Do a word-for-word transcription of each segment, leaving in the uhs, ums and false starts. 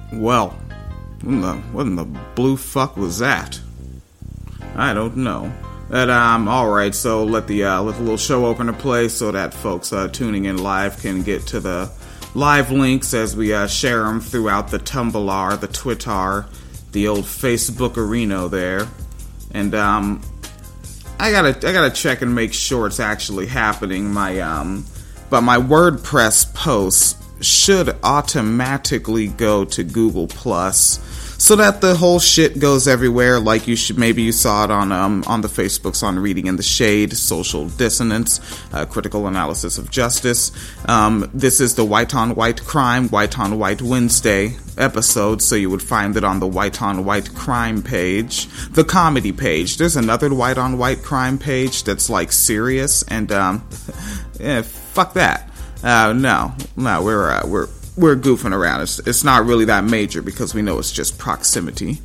Well, what in the, what in the blue fuck was that? I don't know. But, um, alright, so let the, uh, let the little show opener play so that folks, uh, tuning in live can get to the live links as we, uh, share them throughout the Tumblr, the Twitter, the old Facebook arena there. And, um, I gotta, I gotta check and make sure it's actually happening. My, um, but my WordPress posts should automatically go to Google Plus, so that the whole shit goes everywhere. Like you should, maybe you saw it on um on the Facebooks on Reading in the Shade, Social Dissonance, uh, Critical Analysis of Justice. Um, this is the White on White Crime, White on White Wednesday episode, so you would find it on the White on White Crime page, the comedy page. There's another White on White Crime page that's like serious, and um, yeah, fuck that. Uh, no, no, we're, uh, we're, we're goofing around. It's, it's not really that major because we know it's just proximity.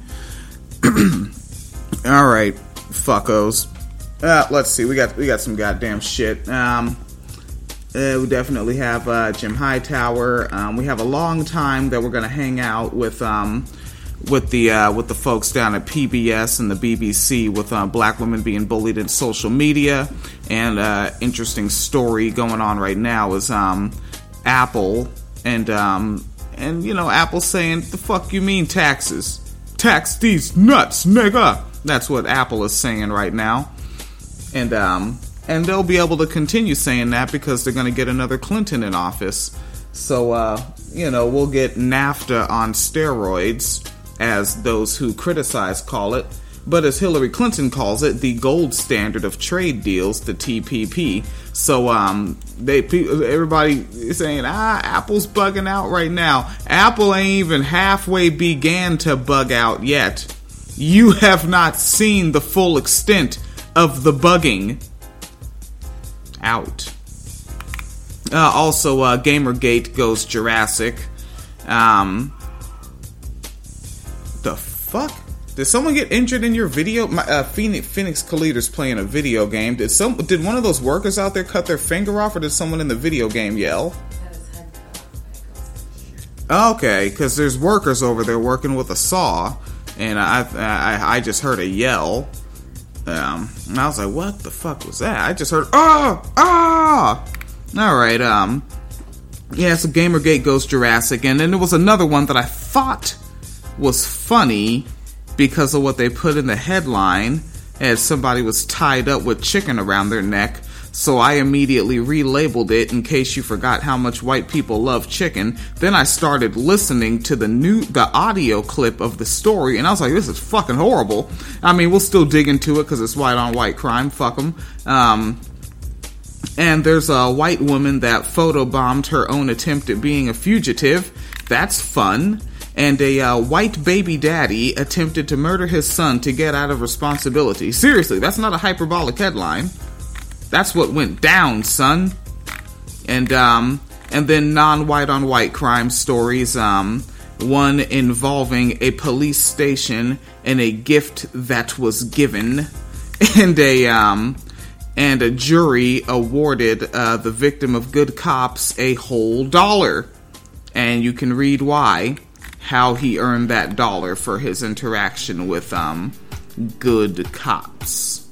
Alright, fuckos. Uh, let's see, we got, we got some goddamn shit. Um, uh, we definitely have, uh, Jim Hightower. Um, we have a long time that we're gonna hang out with, um, with the, uh, with the folks down at P B S and the B B C with, uh, black women being bullied in social media. And, uh, interesting story going on right now is, um, Apple and, um, and, you know, Apple saying, the fuck you mean taxes? Tax these nuts, nigga! That's what Apple is saying right now. And, um, and they'll be able to continue saying that because they're gonna get another Clinton in office. So, uh, you know, we'll get NAFTA on steroids, as those who criticize call it, but as Hillary Clinton calls it, the gold standard of trade deals, the T P P. So, um, they everybody is saying, ah, Apple's bugging out right now. Apple ain't even halfway began to bug out yet. You have not seen the full extent of the bugging out. Uh, also, uh, Gamergate goes Jurassic. Um... The fuck? Did someone get injured in your video? My, uh, Phoenix, Phoenix Calita's playing a video game. Did some? Did one of those workers out there cut their finger off, or did someone in the video game yell? Okay, because there's workers over there working with a saw, and I, I, I just heard a yell. Um, and I was like, "What the fuck was that?" I just heard, "Ah, ah!" All right, um, yeah. So Gamergate goes Jurassic, and then there was another one that I thought was funny because of what they put in the headline, as somebody was tied up with chicken around their neck. So I immediately relabeled it in case you forgot how much white people love chicken. Then I started listening to the new the audio clip of the story, and I was like, this is fucking horrible. I mean, we'll still dig into it because it's white on white crime. Fuck them. Um, and there's a white woman that photobombed her own attempt at being a fugitive. That's fun. And a uh, white baby daddy attempted to murder his son to get out of responsibility. Seriously, that's not a hyperbolic headline. That's what went down, son. And um, and then non-white on white crime stories. Um, one involving a police station and a gift that was given, and a um, and a jury awarded uh, the victim of Good Cops a whole dollar, and you can read why. How he earned that dollar for his interaction with um good cops.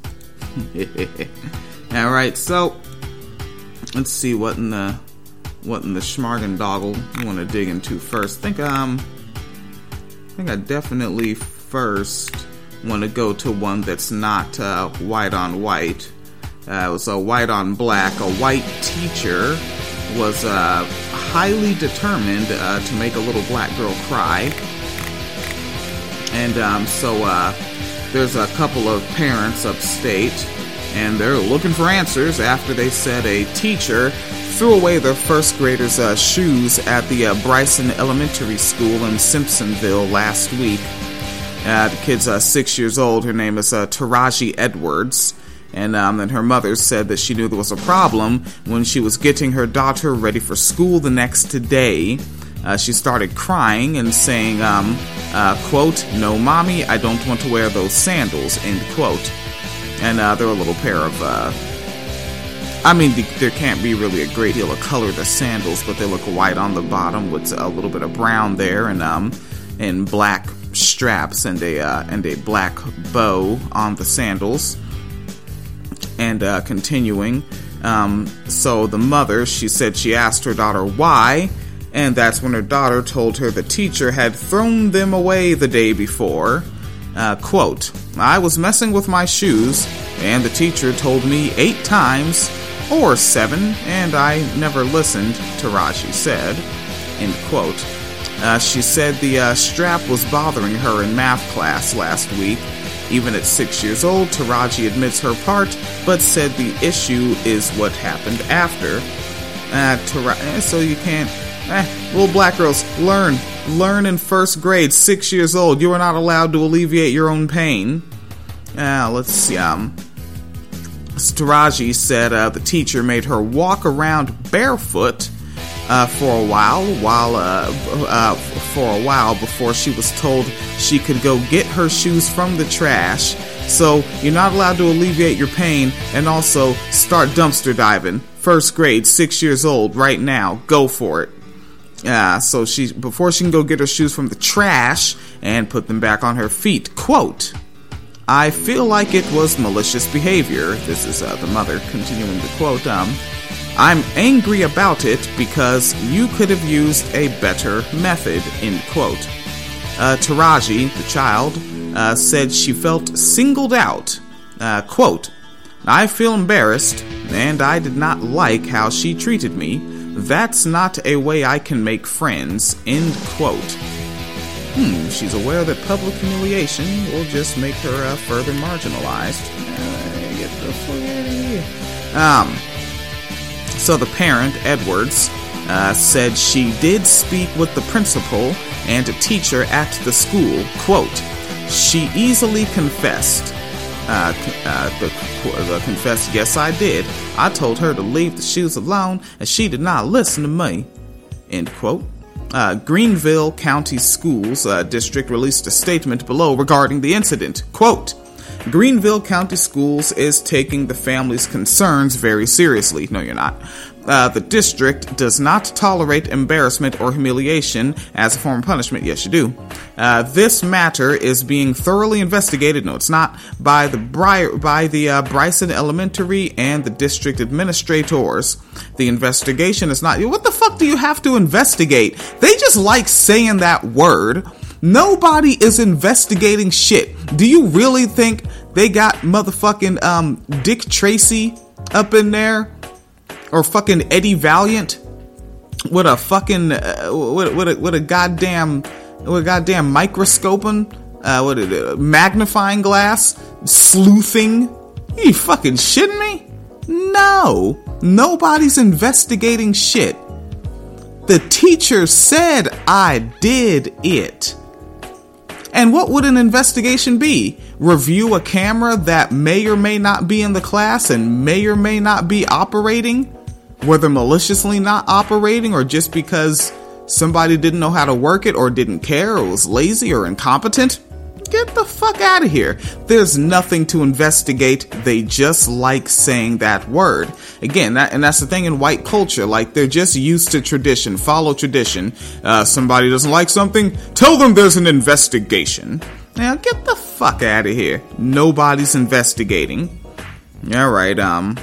All right, so let's see what in the what in the schmargendoggle you want to dig into first. I think um I think I definitely first want to go to one that's not uh, white on white. Uh, it was a white on black. A white teacher was uh, highly determined uh, to make a little black girl cry. And um, so uh, there's a couple of parents upstate, and they're looking for answers after they said a teacher threw away their first graders' uh, shoes at the uh, Bryson Elementary School in Simpsonville last week. Uh, the kid's uh, six years old. Her name is uh, Taraji Edwards. And um, then her mother said that she knew there was a problem when she was getting her daughter ready for school the next day. Uh, she started crying and saying, um, uh, quote, "No, mommy, I don't want to wear those sandals," end quote. And uh, they're a little pair of, uh, I mean, the, there can't be really a great deal of color to sandals, but they look white on the bottom with a little bit of brown there. And um, and black straps and a uh, and a black bow on the sandals. And uh, continuing, um, so the mother, she said she asked her daughter why, and that's when her daughter told her the teacher had thrown them away the day before. Uh, quote, I was messing with my shoes, and the teacher told me eight times, or seven, and I never listened, Taraji said, end quote. Uh, she said the uh, strap was bothering her in math class last week. Even at six years old, Taraji admits her part, but said the issue is what happened after. Uh, Tara- so you can't... Eh, little black girls, learn. Learn in first grade, six years old. You are not allowed to alleviate your own pain. Uh, let's see. Um, Taraji said uh, the teacher made her walk around barefoot uh, for a while, while uh, uh, for a while before she was told she could go get her shoes from the trash. So you're not allowed to alleviate your pain and also start dumpster diving. First grade, six years old, right now. Go for it. Uh, so she, before she can go get her shoes from the trash and put them back on her feet, quote, I feel like it was malicious behavior. This is uh, the mother continuing the quote. Um, I'm angry about it because you could have used a better method, end quote. Uh, Taraji, the child, uh, said she felt singled out. Uh, quote, I feel embarrassed and I did not like how she treated me. That's not a way I can make friends, end quote. Hmm, she's aware that public humiliation will just make her uh, further marginalized. Uh, get the fuck out of here. Um, so the parent, Edwards, uh, said she did speak with the principal and a teacher at the school. Quote, she easily confessed. Uh, uh, the, the confessed, yes, I did. I told her to leave the shoes alone, and she did not listen to me. End quote. Uh, Greenville County Schools uh, District released a statement below regarding the incident. Quote, Greenville County Schools is taking the family's concerns very seriously. No, you're not. Uh, the district does not tolerate embarrassment or humiliation as a form of punishment. Yes, you do. Uh, this matter is being thoroughly investigated. No, it's not. By the Bri- by the uh, Bryson Elementary and the district administrators. The investigation is not. What the fuck do you have to investigate? They just like saying that word. Nobody is investigating shit. Do you really think they got motherfucking um, Dick Tracy up in there? Or fucking Eddie Valiant with a fucking uh, with, with, a, with a goddamn with a goddamn microscoping, uh, what is it, magnifying glass, sleuthing? Are you fucking shitting me? No, nobody's investigating shit. The teacher said I did it. And what would an investigation be? Review a camera that may or may not be in the class and may or may not be operating? Whether maliciously not operating or just because somebody didn't know how to work it or didn't care or was lazy or incompetent? Get the fuck out of here. There's nothing to investigate. They just like saying that word. Again, that, and that's the thing in white culture. Like, they're just used to tradition. Follow tradition. Uh, somebody doesn't like something, tell them there's an investigation. Now, get the fuck out of here. Nobody's investigating. Alright, um...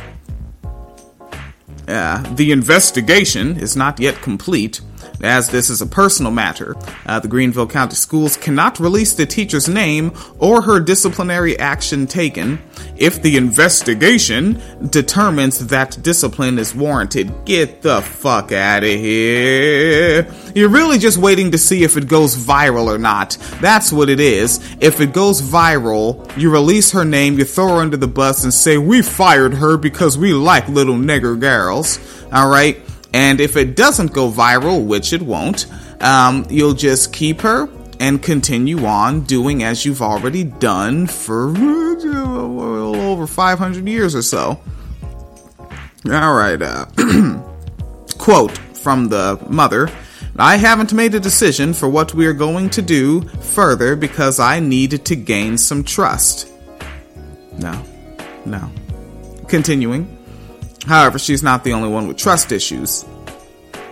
Uh, the investigation is not yet complete, as this is a personal matter. Uh, the Greenville County Schools cannot release the teacher's name or her disciplinary action taken. If the investigation determines that discipline is warranted, get the fuck out of here. You're really just waiting to see if it goes viral or not. That's what it is. If it goes viral, you release her name, you throw her under the bus and say, we fired her because we like little nigger girls. Alright? And if it doesn't go viral, which it won't, um, you'll just keep her and continue on doing as you've already done for uh, over five hundred years or so. Alright, uh, quote from the mother, I haven't made a decision for what we are going to do further because I needed to gain some trust. No, no. Continuing. However, she's not the only one with trust issues.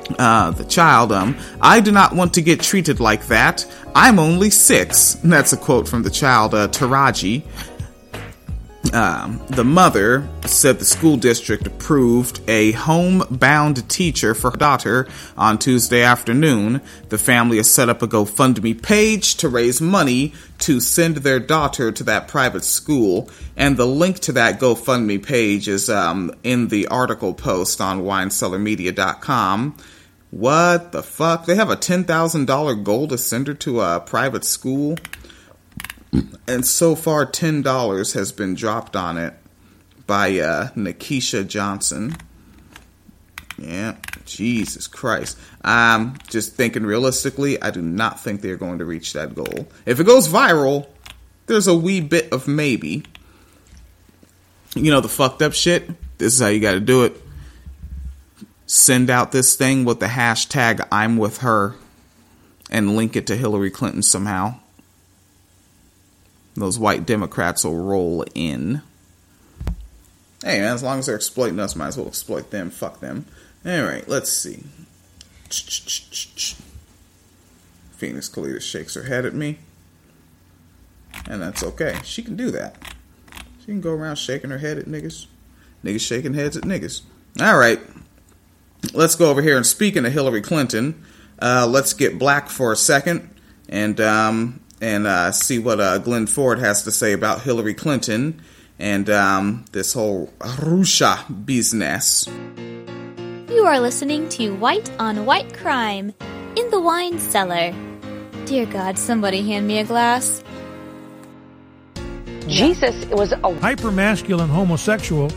Uh, the child, um, I do not want to get treated like that. I'm only six. And that's a quote from the child, uh, Taraji. Um, the mother said the school district approved a homebound teacher for her daughter on Tuesday afternoon. The family has set up a GoFundMe page to raise money to send their daughter to that private school. And the link to that GoFundMe page is um, in the article post on wine cellar media dot com. What the fuck? They have a ten thousand dollars goal to send her to a private school? And so far, ten dollars has been dropped on it by uh, Nikisha Johnson. Yeah, Jesus Christ. I'm just thinking realistically, I do not think they're going to reach that goal. If it goes viral, there's a wee bit of maybe. You know the fucked up shit? This is how you gotta do it. Send out this thing with the hashtag I'm with her and link it to Hillary Clinton somehow. Those white Democrats will roll in. Hey, man, as long as they're exploiting us, might as well exploit them. Fuck them. Alright, let's see. Phoenix Kalita shakes her head at me. And that's okay. She can do that. She can go around shaking her head at niggas. Niggas shaking heads at niggas. Alright. Let's go over here. And speaking of Hillary Clinton, uh, let's get black for a second. And, um... and uh, see what uh, Glenn Ford has to say about Hillary Clinton and um, this whole Russia business. You are listening to White on White Crime in the Wine Cellar. Dear God, somebody hand me a glass. Jesus was a hyper-masculine homosexual.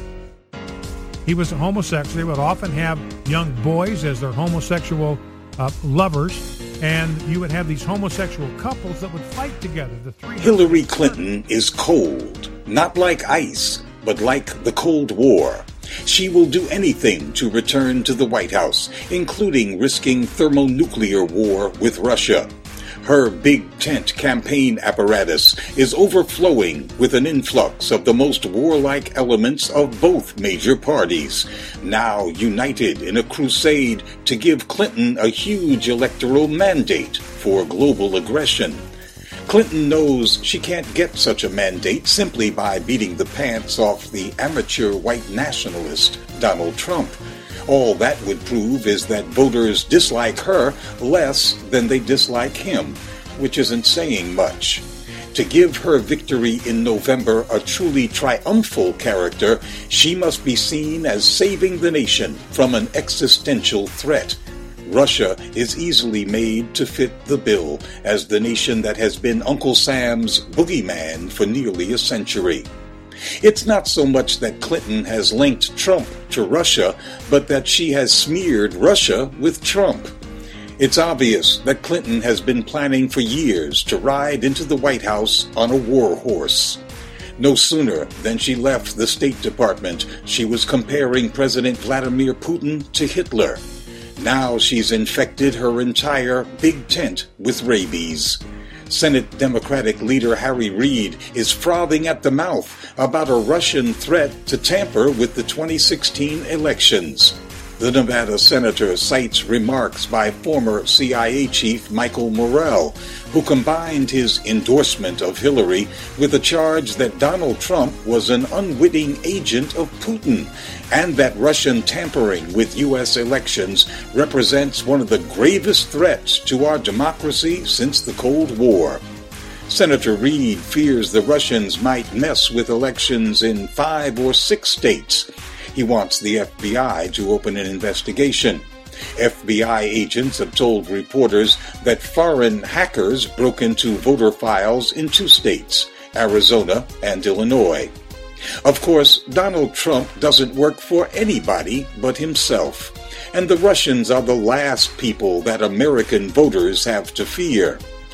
He was a homosexual. They would often have young boys as their homosexual uh, lovers. And you would have these homosexual couples that would fight together. The three Hillary Clinton is cold, not like ice, but like the Cold War. She will do anything to return to the White House, including risking thermonuclear war with Russia. Her big tent campaign apparatus is overflowing with an influx of the most warlike elements of both major parties, now united in a crusade to give Clinton a huge electoral mandate for global aggression. Clinton knows she can't get such a mandate simply by beating the pants off the amateur white nationalist Donald Trump. All that would prove is that voters dislike her less than they dislike him, which isn't saying much. To give her victory in November a truly triumphal character, she must be seen as saving the nation from an existential threat. Russia is easily made to fit the bill as the nation that has been Uncle Sam's boogeyman for nearly a century. It's not so much that Clinton has linked Trump to Russia, but that she has smeared Russia with Trump. It's obvious that Clinton has been planning for years to ride into the White House on a war horse. No sooner than she left the State Department, she was comparing President Vladimir Putin to Hitler. Now she's infected her entire big tent with rabies. Senate Democratic leader Harry Reid is frothing at the mouth about a Russian threat to tamper with the twenty sixteen elections. The Nevada senator cites remarks by former C I A chief Michael Morell, who combined his endorsement of Hillary with a charge that Donald Trump was an unwitting agent of Putin, and that Russian tampering with U S elections represents one of the gravest threats to our democracy since the Cold War. Senator Reid fears the Russians might mess with elections in five or six states. He wants the F B I to open an investigation. F B I agents have told reporters that foreign hackers broke into voter files in two states, Arizona and Illinois. Of course, Donald Trump doesn't work for anybody but himself, and the Russians are the last people that American voters have to fear.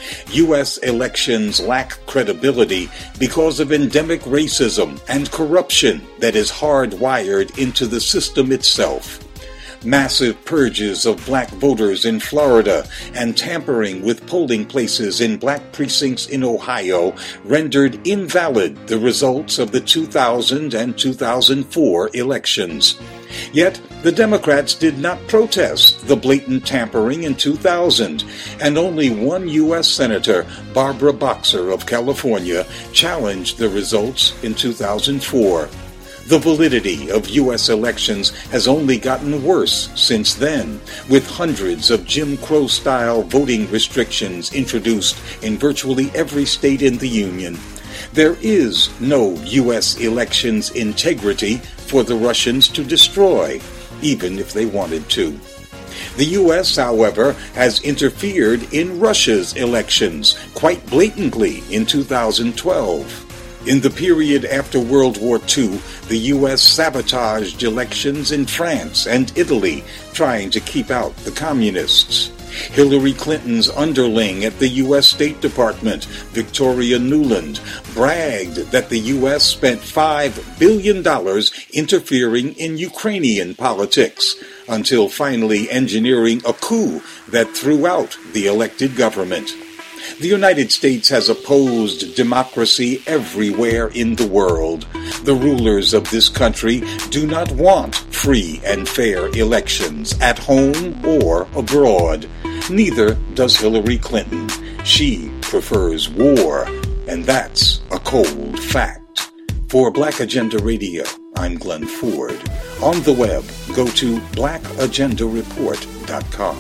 U S elections lack credibility because of endemic racism and corruption that is hardwired into the system itself. Massive purges of black voters in Florida and tampering with polling places in black precincts in Ohio rendered invalid the results of the two thousand and two thousand four elections. Yet, the Democrats did not protest the blatant tampering in two thousand, and only one U S Senator, Barbara Boxer of California, challenged the results in two thousand four. The validity of U S elections has only gotten worse since then, with hundreds of Jim Crow-style voting restrictions introduced in virtually every state in the Union. There is no U S elections integrity for the Russians to destroy, even if they wanted to. The U S, however, has interfered in Russia's elections quite blatantly in two thousand twelve. In the period after World War Two, the U S sabotaged elections in France and Italy, trying to keep out the communists. Hillary Clinton's underling at the U S State Department, Victoria Nuland, bragged that the U S spent five billion dollars interfering in Ukrainian politics, until finally engineering a coup that threw out the elected government. The United States has opposed democracy everywhere in the world. The rulers of this country do not want free and fair elections at home or abroad. Neither does Hillary Clinton. She prefers war, and that's a cold fact. For Black Agenda Radio, I'm Glenn Ford. On the web, go to black agenda report dot com.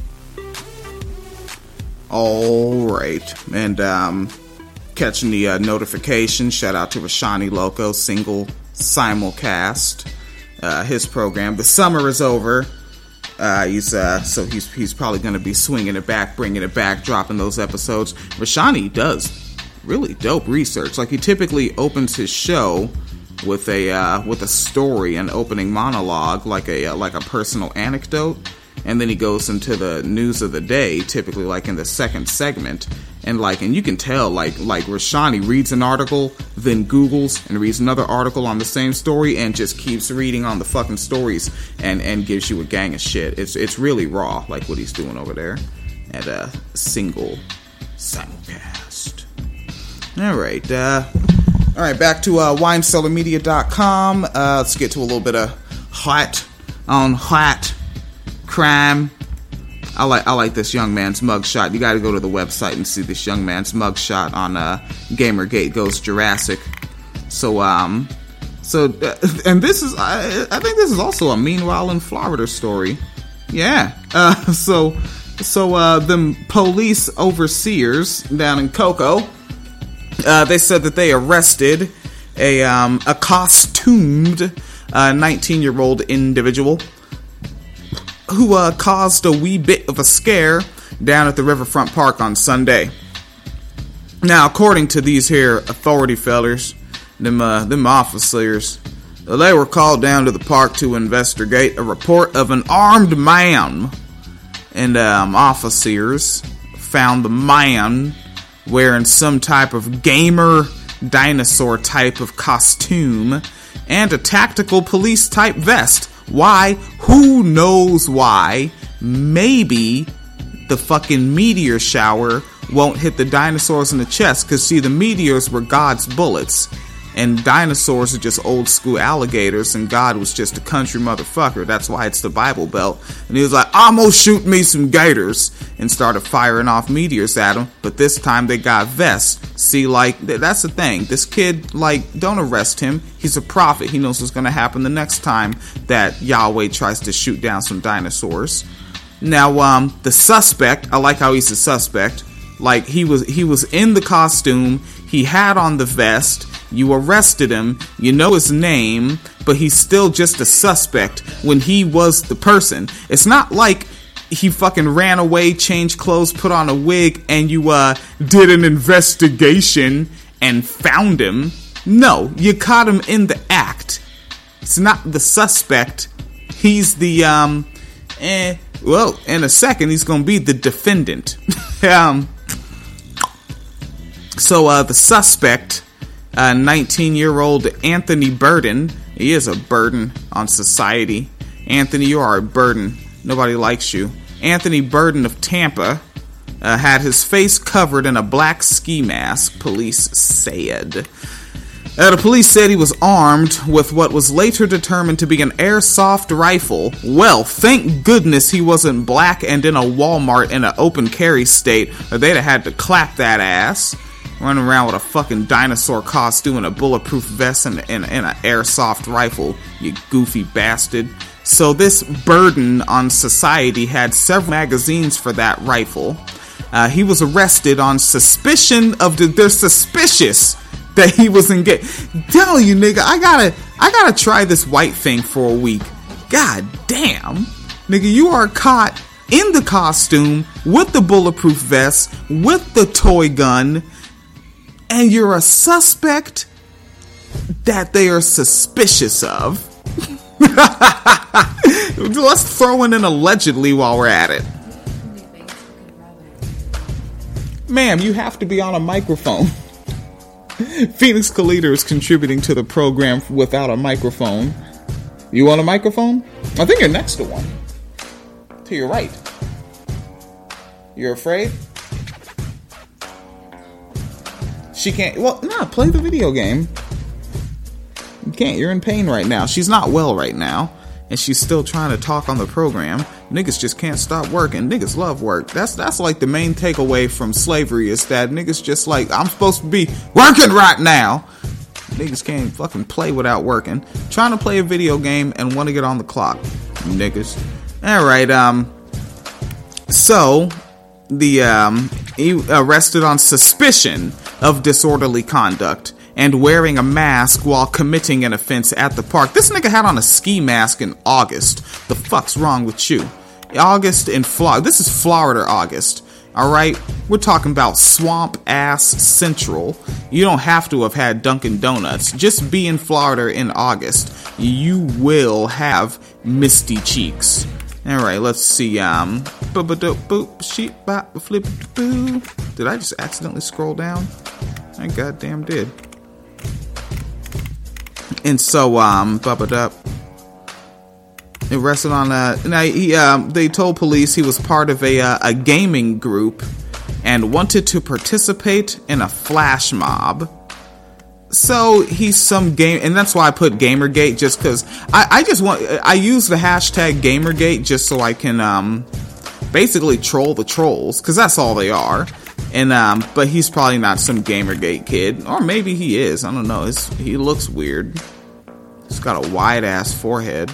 All right, and um, catching the uh, notification. Shout out to Rashani Loco, single simulcast. Uh, his program. The summer is over. Uh, he's uh, so he's he's probably going to be swinging it back, bringing it back, dropping those episodes. Rashani does really dope research. Like, he typically opens his show with a uh, with a story, an opening monologue, like a uh, like a personal anecdote. And then he goes into the news of the day, typically like in the second segment. And like, and you can tell, like, like Rashani reads an article, then Googles and reads another article on the same story and just keeps reading on the fucking stories and, and gives you a gang of shit. It's, it's really raw, like what he's doing over there at a single simulcast. All right, uh, all right, back to, uh, wine cellar media dot com. Uh, let's get to a little bit of hot on hot crime. I like I like this young man's mugshot. You got to go to the website and see this young man's mugshot on uh, Gamergate Goes Jurassic. So um, so uh, and this is I, I think this is also a Meanwhile in Florida story. Yeah. Uh, so so uh, the police overseers down in Cocoa, uh, they said that they arrested a um, a costumed nineteen year old individual who uh, caused a wee bit of a scare down at the Riverfront Park on Sunday. Now, according to these here authority fellers, them, uh, them officers, they were called down to the park to investigate a report of an armed man. And um, officers found the man wearing some type of gamer dinosaur type of costume and a tactical police type vest. Why? Who knows why? Maybe the fucking meteor shower won't hit the dinosaurs in the chest, because see, the meteors were God's bullets and dinosaurs are just old school alligators and God was just a country motherfucker. That's why it's the Bible Belt. And he was like, I'm gonna shoot me some gators, and started firing off meteors at them. But this time they got vests. See, like, that's the thing. This kid, like, don't arrest him. He's a prophet. He knows what's gonna happen the next time that Yahweh tries to shoot down some dinosaurs. Now, um, the suspect, I like how he's a suspect. Like, he was he was in the costume, he had on the vest, you arrested him, you know his name, but he's still just a suspect when he was the person. It's not like he fucking ran away, changed clothes, put on a wig, and you uh did an investigation and found him. No, you caught him in the act. It's not the suspect. He's the, um, eh, well, in a second, he's gonna be the defendant. um, so, uh, the suspect, uh, nineteen-year-old Anthony Burden, he is a burden on society. Anthony, you are a burden. Nobody likes you. Anthony Burden of Tampa uh, had his face covered in a black ski mask, police said. Uh, the police said he was armed with what was later determined to be an airsoft rifle. Well, thank goodness he wasn't black and in a Walmart in an open carry state, or they'd have had to clap that ass. Running around with a fucking dinosaur costume and a bulletproof vest and, and, and an airsoft rifle, you goofy bastard. So this burden on society had several magazines for that rifle. Uh, he was arrested on suspicion of the, they're suspicious that he was engaged. Tell you, nigga, I gotta, I gotta try this white thing for a week. God damn, nigga, you are caught in the costume with the bulletproof vest, with the toy gun, and you're a suspect that they are suspicious of. Let's throw in an allegedly while we're at it. Ma'am, you have to be on a microphone. Phoenix Kalita is contributing to the program without a microphone. You want a microphone? I think you're next to one. To your right. You're afraid? She can't. Well, nah, play the video game. You can't. You're in pain right now. She's not well right now. And she's still trying to talk on the program. Niggas just can't stop working. Niggas love work. That's that's like the main takeaway from slavery is that niggas just like, I'm supposed to be working right now. Niggas can't fucking play without working. Trying to play a video game and want to get on the clock. Niggas. Alright, um. So, the, um, he arrested on suspicion of disorderly conduct and wearing a mask while committing an offense at the park. This nigga had on a ski mask in August. The fuck's wrong with you? August in Florida. This is Florida August. Alright? We're talking about swamp ass central. You don't have to have had Dunkin' Donuts. Just be in Florida in August. You will have misty cheeks. Alright, let's see. Um, boop, sheep, bop, flip, boo. Did I just accidentally scroll down? I goddamn did. And so, um, bub-a-dup. Arrested on a. Now he, um, they told police he was part of a uh, a gaming group and wanted to participate in a flash mob. So he's some game, and that's why I put Gamergate, just because I, I just want. I use the hashtag Gamergate just so I can um basically troll the trolls, because that's all they are. And um, but he's probably not some Gamergate kid, or maybe he is. I don't know. It's, he looks weird. He's got a wide ass forehead.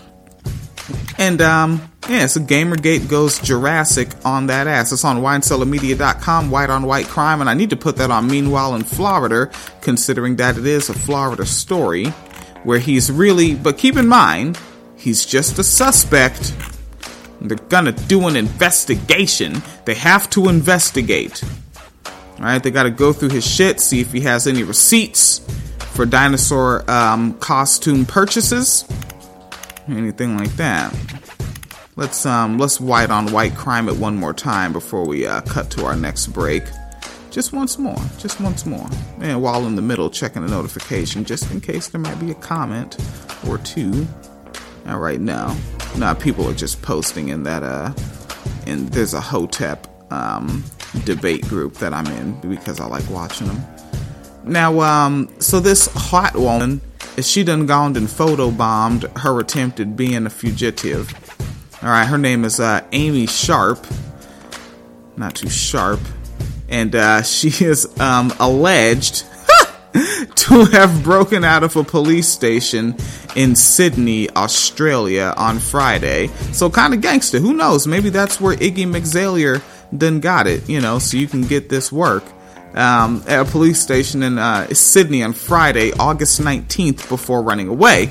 And, um, yeah, so Gamergate goes Jurassic on that ass. It's on wine cellar media dot com, White on White Crime, and I need to put that on Meanwhile in Florida, considering that it is a Florida story, where he's really, but keep in mind, he's just a suspect. They're gonna do an investigation. They have to investigate. Alright, they gotta go through his shit, see if he has any receipts for dinosaur, um, costume purchases. Anything like that. Let's um let's white on white crime it one more time before we uh, cut to our next break. Just once more, just once more. And while in the middle, checking the notification just in case there might be a comment or two. All right, now, now people are just posting in that uh, and there's a Hotep um debate group that I'm in because I like watching them. Now, um, so this hot woman. She done gone and photobombed her attempt at being a fugitive. Alright, her name is uh, Amy Sharp. Not too sharp. And uh, she is um, alleged to have broken out of a police station in Sydney, Australia on Friday. So kind of gangster. Who knows? Maybe that's where Iggy McZalier then got it, you know, so you can get this work. Um, at a police station in uh, Sydney on Friday, August nineteenth, before running away.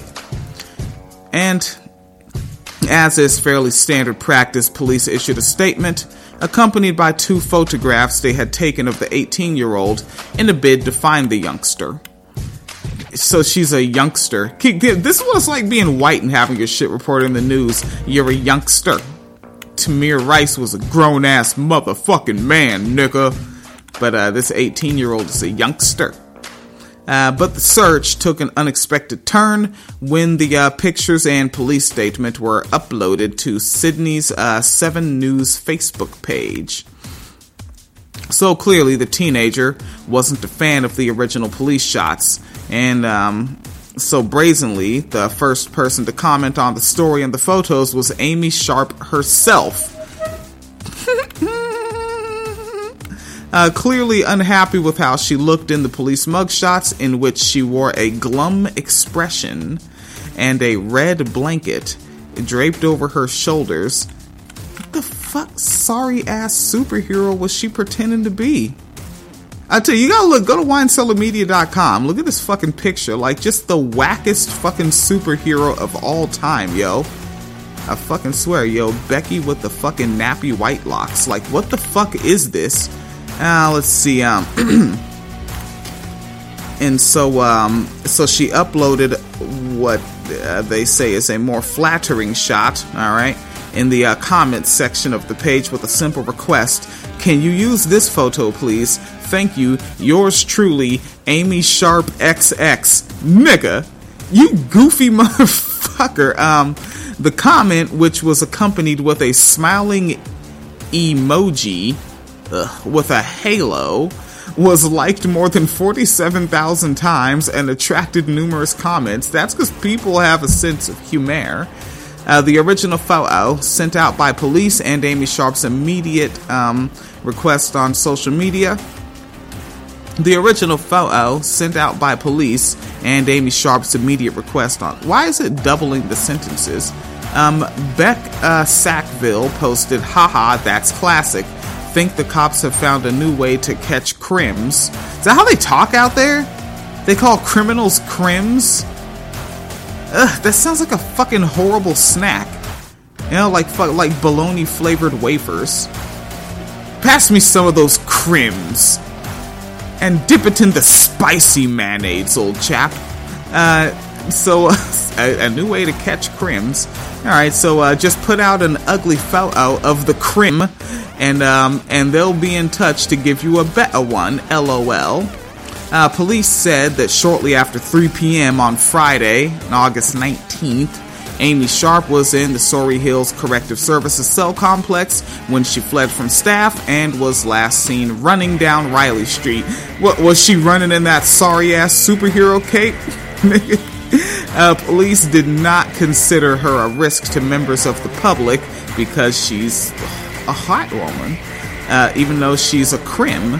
And as is fairly standard practice, police issued a statement accompanied by two photographs they had taken of the eighteen-year-old in a bid to find the youngster. So she's a youngster. This is what it's like being white and having your shit reported in the news. You're a youngster. Tamir Rice was a grown-ass motherfucking man, nigga. But uh, this eighteen-year-old is a youngster. Uh, but the search took an unexpected turn when the uh, pictures and police statement were uploaded to Sydney's uh, seven News Facebook page. So clearly the teenager wasn't a fan of the original police shots, and um, so brazenly, the first person to comment on the story and the photos was Amy Sharp herself. Uh, clearly unhappy with how she looked in the police mugshots, in which she wore a glum expression and a red blanket draped over her shoulders. What the fuck sorry ass superhero was she pretending to be? I tell you, you gotta look, go to wine cellar media dot com. Look at this fucking picture. Like, just the wackest fucking superhero of all time, yo. I fucking swear, yo, Becky with the fucking nappy white locks. Like, what the fuck is this? Uh, let's see, um, and so, um, so she uploaded what uh, they say is a more flattering shot, alright, in the uh, comments section of the page with a simple request. Can you use this photo, please? Thank you. Yours truly, Amy Sharp X X. Nigga, you goofy motherfucker. Um, the comment, which was accompanied with a smiling emoji, Ugh, with a halo, was liked more than forty-seven thousand times and attracted numerous comments. That's because people have a sense of humor. Uh, the original photo, sent out by police and Amy Sharp's immediate um, request on social media. The original photo, sent out by police and Amy Sharp's immediate request on... Why is it doubling the sentences? Um, Beck uh, Sackville posted, haha, that's classic. Think the cops have found a new way to catch crims. Is that how they talk out there? They call criminals crims? Ugh, that sounds like a fucking horrible snack. You know, like fuck, like bologna flavored wafers. Pass me some of those crims. And dip it in the spicy mayonnaise, old chap. Uh, so, uh, a, a new way to catch crims. Alright, so uh, just put out an ugly photo of the crim, and um, and they'll be in touch to give you a better one, LOL. Uh, police said that shortly after three p.m. on Friday, August nineteenth, Amy Sharp was in the Surrey Hills Corrective Services cell complex when she fled from staff and was last seen running down Riley Street. What, was she running in that sorry-ass superhero cape? Uh, police did not consider her a risk to members of the public because she's a hot woman, uh, even though she's a crim,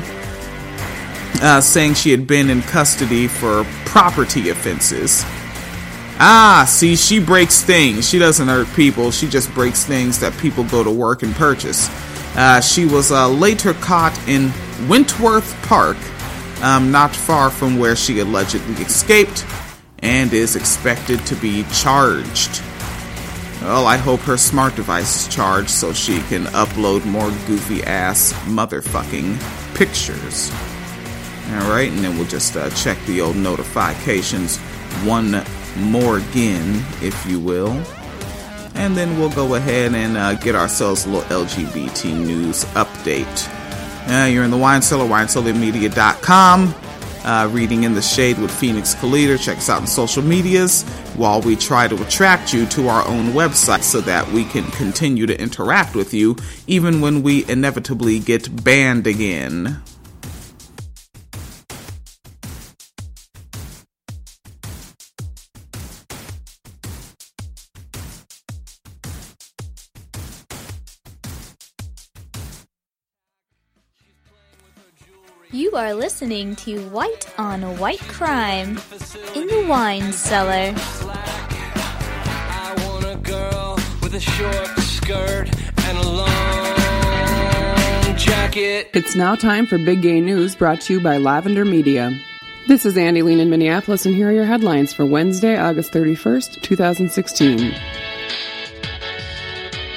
uh, saying she had been in custody for property offenses. Ah, see, she breaks things. She doesn't hurt people. She just breaks things that people go to work and purchase. Uh, she was uh, later caught in Wentworth Park, um, not far from where she allegedly escaped, and is expected to be charged. Well, I hope her smart device is charged so she can upload more goofy-ass motherfucking pictures. Alright, and then we'll just uh, check the old notifications one more again, if you will. And then we'll go ahead and uh, get ourselves a little L G B T news update. Uh, you're in the Wine Cellar, wine cellar media dot com. Uh, reading in the Shade with Phoenix Calida. Check us out on social medias while we try to attract you to our own website so that we can continue to interact with you even when we inevitably get banned again. You are listening to White on White Crime in the Wine Cellar. I want a girl with a short skirt and a long jacket. It's now time for Big Gay News, brought to you by Lavender Media. This is Andy Lean in Minneapolis, and here are your headlines for Wednesday, August thirty-first, twenty sixteen.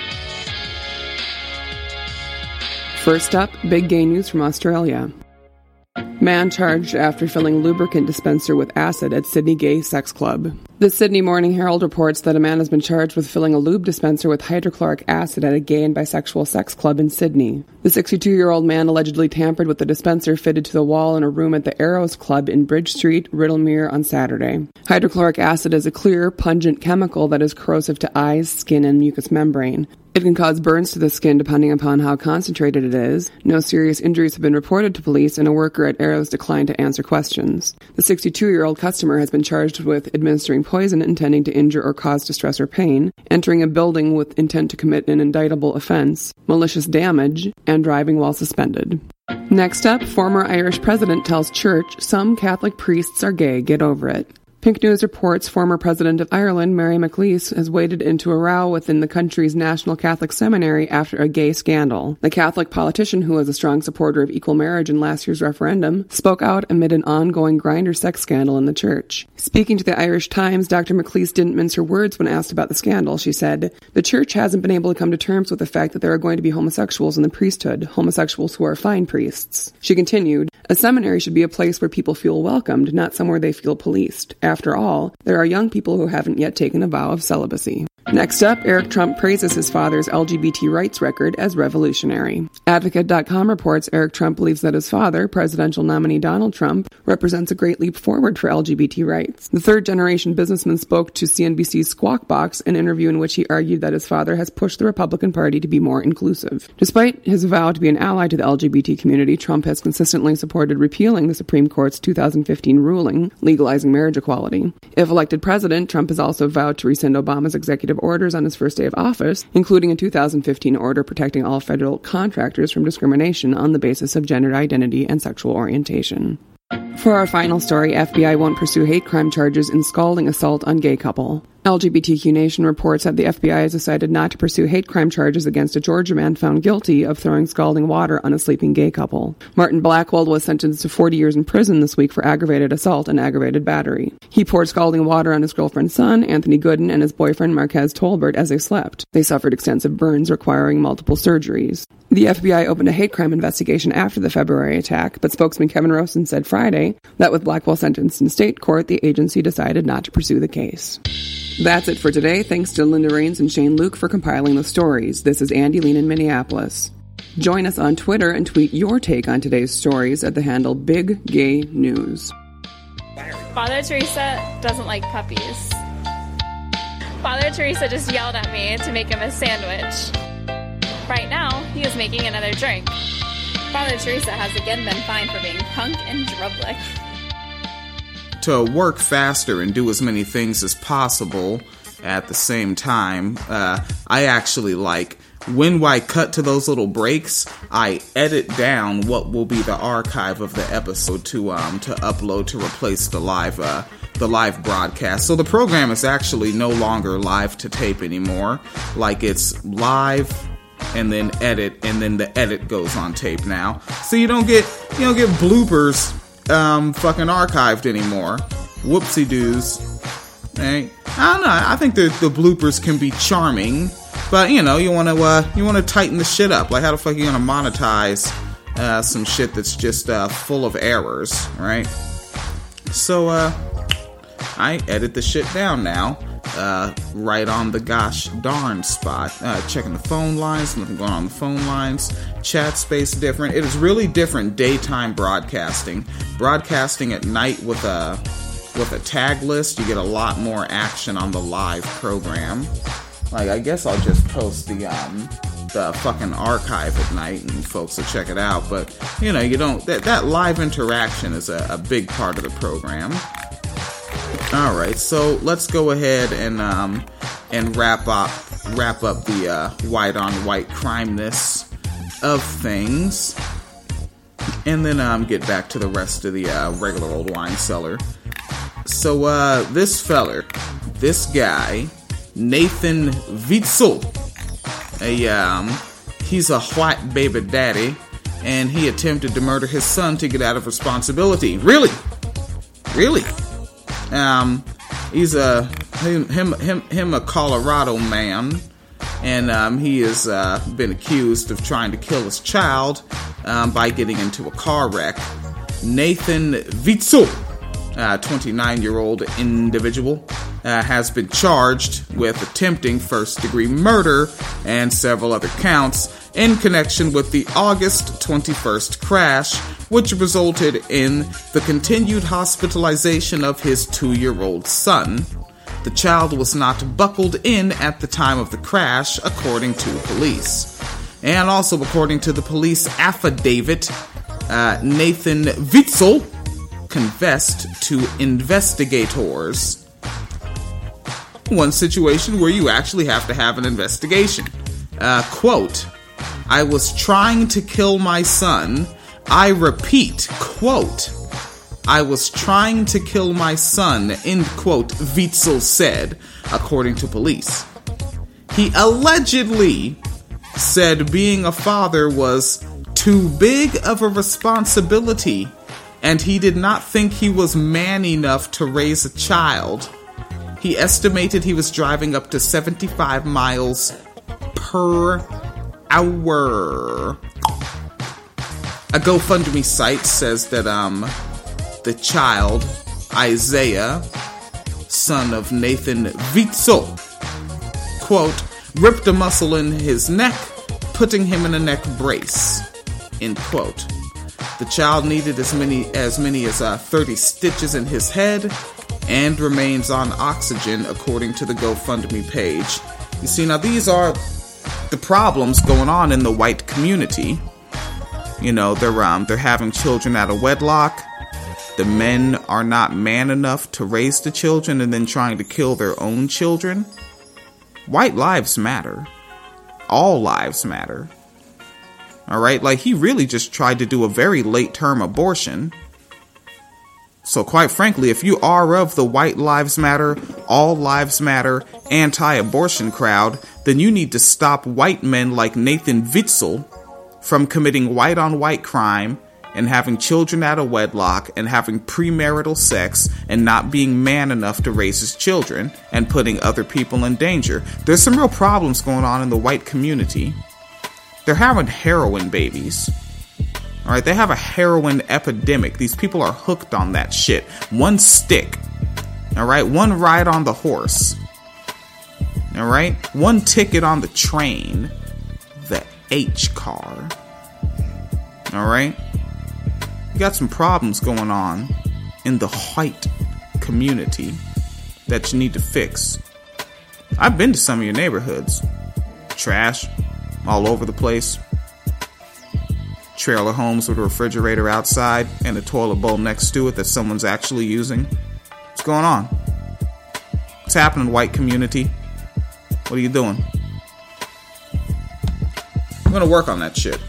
First up, Big Gay News from Australia. Man charged after filling lubricant dispenser with acid at Sydney gay sex club. The Sydney Morning Herald reports that a man has been charged with filling a lube dispenser with hydrochloric acid at a gay and bisexual sex club in Sydney. The sixty-two-year-old man allegedly tampered with the dispenser fitted to the wall in a room at the Arrows Club in Bridge Street, Riddlemere on Saturday. Hydrochloric acid is a clear, pungent chemical that is corrosive to eyes, skin, and mucous membrane. It can cause burns to the skin depending upon how concentrated it is. No serious injuries have been reported to police, and a worker at Arrows declined to answer questions. The sixty-two-year-old customer has been charged with administering poison intending to injure or cause distress or pain, entering a building with intent to commit an indictable offense, malicious damage, and driving while suspended. Next up, former Irish president tells church some Catholic priests are gay, get over it. Pink News reports former President of Ireland, Mary McLeish, has waded into a row within the country's National Catholic Seminary after a gay scandal. The Catholic politician, who was a strong supporter of equal marriage in last year's referendum, spoke out amid an ongoing Grindr sex scandal in the church. Speaking to the Irish Times, Doctor McLeish didn't mince her words when asked about the scandal. She said, "The church hasn't been able to come to terms with the fact that there are going to be homosexuals in the priesthood, homosexuals who are fine priests." She continued, "A seminary should be a place where people feel welcomed, not somewhere they feel policed. After all, there are young people who haven't yet taken a vow of celibacy." Next up, Eric Trump praises his father's L G B T rights record as revolutionary. Advocate dot com reports Eric Trump believes that his father, presidential nominee Donald Trump, represents a great leap forward for L G B T rights. The third-generation businessman spoke to C N B C's Squawk Box, an interview in which he argued that his father has pushed the Republican Party to be more inclusive. Despite his vow to be an ally to the L G B T community, Trump has consistently supported repealing the Supreme Court's two thousand fifteen ruling legalizing marriage equality. If elected president, Trump has also vowed to rescind Obama's executive orders on his first day of office, including a two thousand fifteen order protecting all federal contractors from discrimination on the basis of gender identity and sexual orientation. For our final story, F B I won't pursue hate crime charges in scalding assault on gay couple. L G B T Q Nation reports that the F B I has decided not to pursue hate crime charges against a Georgia man found guilty of throwing scalding water on a sleeping gay couple. Martin Blackwell was sentenced to forty years in prison this week for aggravated assault and aggravated battery. He poured scalding water on his girlfriend's son, Anthony Gooden, and his boyfriend, Marquez Tolbert, as they slept. They suffered extensive burns requiring multiple surgeries. The F B I opened a hate crime investigation after the February attack, but spokesman Kevin Rosen said Friday that with Blackwell sentenced in state court, the agency decided not to pursue the case. That's it for today. Thanks to Linda Rains and Shane Luke for compiling the stories. This is Andy Lean in Minneapolis. Join us on Twitter and tweet your take on today's stories at the handle Big Gay News. Father Teresa doesn't like puppies. Father Teresa just yelled at me to make him a sandwich. Right now, he is making another drink. Father Teresa has again been fined for being punk and drublic. To work faster and do as many things as possible at the same time, uh, I actually like, when I cut to those little breaks, I edit down what will be the archive of the episode to um to upload to replace the live uh the live broadcast. So the program is actually no longer live to tape anymore. Like, it's live and then edit, and then the edit goes on tape now. So you don't get you don't get bloopers um fucking archived anymore. Whoopsie doos. Hey, I don't know. I think the the bloopers can be charming, but you know, you want to uh you want to tighten the shit up. Like, how the fuck are you gonna monetize uh some shit that's just uh full of errors, right? So uh I edit the shit down now. Uh, right on the gosh darn spot. Uh, checking the phone lines, nothing going on, on the phone lines. Chat space different. It is really different daytime broadcasting. Broadcasting at night with a with a tag list, you get a lot more action on the live program. Like, I guess I'll just post the um the fucking archive at night and folks will check it out. But you know, you don't that that live interaction is a, a big part of the program. Alright, so let's go ahead and um, and wrap up wrap up the uh, white on white crimeness of things, and then um, get back to the rest of the uh, regular old wine cellar. So uh, this feller, this guy, Nathan Witzel, a um, he's a white baby daddy, and he attempted to murder his son to get out of responsibility. Really, really. Um, he's a him him him, him a Colorado man, and um, he has uh, been accused of trying to kill his child um, by getting into a car wreck. Nathan Witzel, a twenty-nine-year-old individual, uh, has been charged with attempting first-degree murder and several other counts in connection with the August twenty-first crash, which resulted in the continued hospitalization of his two-year-old son. The child was not buckled in at the time of the crash, according to police. And also, according to the police affidavit, uh, Nathan Witzel confessed to investigators. One situation where you actually have to have an investigation. Uh, quote, "I was trying to kill my son. I repeat, quote, I was trying to kill my son," end quote, Witzel said, according to police. He allegedly said being a father was too big of a responsibility, and he did not think he was man enough to raise a child. He estimated he was driving up to seventy-five miles per hour. A GoFundMe site says that um the child, Isaiah, son of Nathan Witzel, quote, ripped a muscle in his neck, putting him in a neck brace, end quote. The child needed as many as many as uh, thirty stitches in his head and remains on oxygen, according to the GoFundMe page. You see, now these are the problems going on in the white community. You know, they're um, they're having children out of wedlock. The men are not man enough to raise the children and then trying to kill their own children. White lives matter. All lives matter. Alright, like he really just tried to do a very late term abortion. So quite frankly, if you are of the white lives matter, all lives matter, anti-abortion crowd, then you need to stop white men like Nathan Witzel from committing white on white crime and having children out of wedlock and having premarital sex and not being man enough to raise his children and putting other people in danger. There's some real problems going on in the white community. They're having heroin babies. Alright, they have a heroin epidemic. These people are hooked on that shit. One stick. Alright, one ride on the horse. Alright, one ticket on the train. The H car. Alright? You got some problems going on in the white community that you need to fix. I've been to some of your neighborhoods. Trash all over the place. Trailer homes with a refrigerator outside and a toilet bowl next to it that someone's actually using. What's going on? What's happening, white community? What are you doing? I'm gonna work on that shit.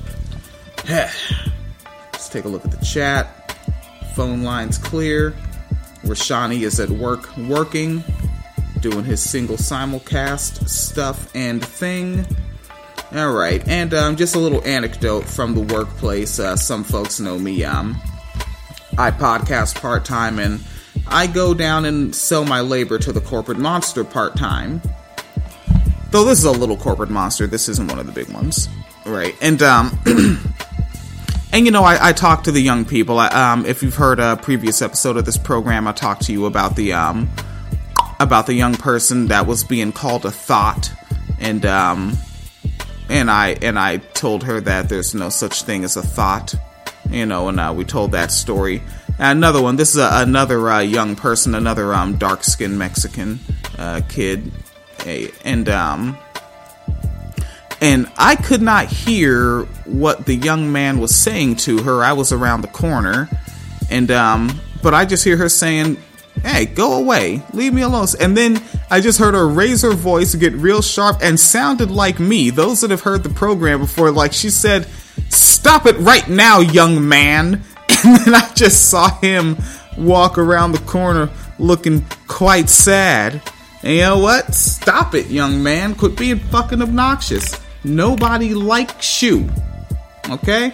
Let's take a look at the chat. Phone line's clear. Rashani is at work working, doing his single simulcast stuff and thing. Alright, and um, just a little anecdote from the workplace. Uh, some folks know me. Um, I podcast part-time, and I go down and sell my labor to the corporate monster part-time. Though this is a little corporate monster, this isn't one of the big ones. Right, and um... And, you know, I, I talk to the young people. I, um, if you've heard a previous episode of this program, I talked to you about the, um, about the young person that was being called a thought. And, um, and I, and I told her that there's no such thing as a thought, you know, and, uh, we told that story. And another one, this is a, another, uh, young person, another, um, dark-skinned Mexican, uh, kid. A, and, um... And I could not hear what the young man was saying to her. I was around the corner. And, um, but I just hear her saying, "Hey, go away. Leave me alone." And then I just heard her raise her voice, get real sharp, and sounded like me. Those that have heard the program before, like she said, "Stop it right now, young man." And then I just saw him walk around the corner looking quite sad. And you know what? Stop it, young man. Quit being fucking obnoxious. Nobody likes you. Okay?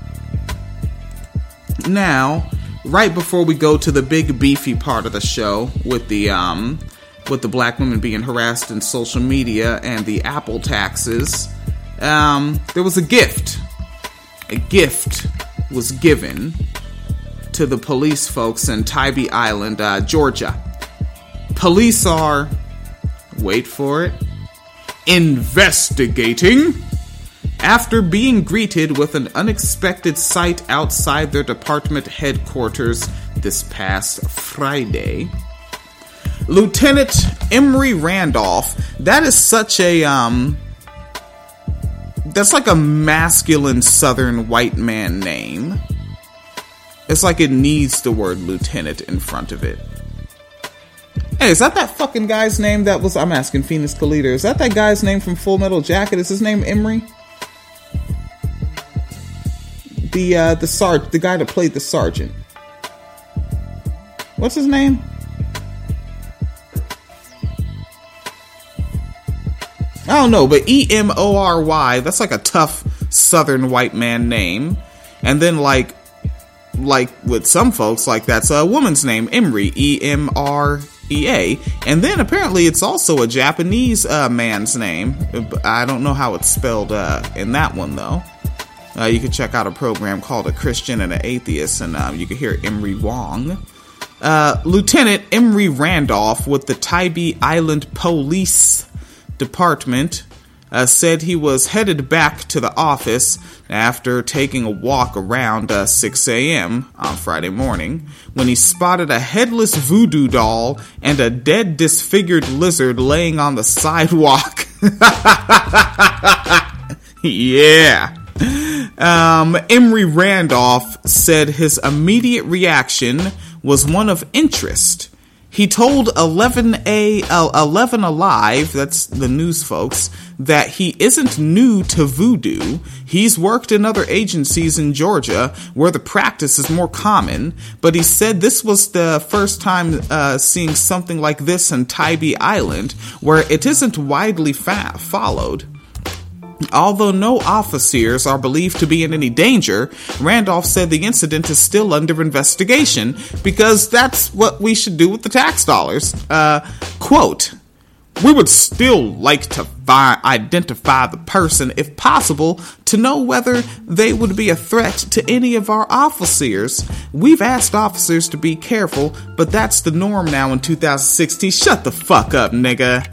Now, right before we go to the big beefy part of the show with the um with the black women being harassed in social media and the Apple taxes, um there was a gift. A gift was given to the police folks in Tybee Island, uh, Georgia. Police are, wait for it, investigating after being greeted with an unexpected sight outside their department headquarters this past Friday. Lieutenant Emery Randolph, that is such a, um, that's like a masculine southern white man name. It's like it needs the word lieutenant in front of it. Hey, is that that fucking guy's name that was, I'm asking Phoenix Kalita, is that that guy's name from Full Metal Jacket? Is his name Emery? The, uh, the sarge, the guy that played the sergeant. What's his name? I don't know, but E M O R Y, that's like a tough southern white man name. And then like, like with some folks, like that's a woman's name, Emery, E M R E A. And then apparently it's also a Japanese uh, man's name. I don't know how it's spelled uh, in that one though. Uh, you can check out a program called A Christian and an Atheist, and um, you can hear Emery Wong. Uh, Lieutenant Emery Randolph with the Tybee Island Police Department uh, said he was headed back to the office after taking a walk around uh, six a.m. on Friday morning when he spotted a headless voodoo doll and a dead disfigured lizard laying on the sidewalk. Yeah. Um, Emery Randolph said his immediate reaction was one of interest. He told eleven A, uh, eleven Alive, that's the news folks, that he isn't new to voodoo. He's worked in other agencies in Georgia where the practice is more common, but he said this was the first time uh, seeing something like this in Tybee Island, where it isn't widely fa- followed. Although no officers are believed to be in any danger, Randolph said the incident is still under investigation because that's what we should do with the tax dollars. Uh, quote, "We would still like to fi- identify the person if possible to know whether they would be a threat to any of our officers. We've asked officers to be careful, but that's the norm now in two thousand sixteen. Shut the fuck up, nigga.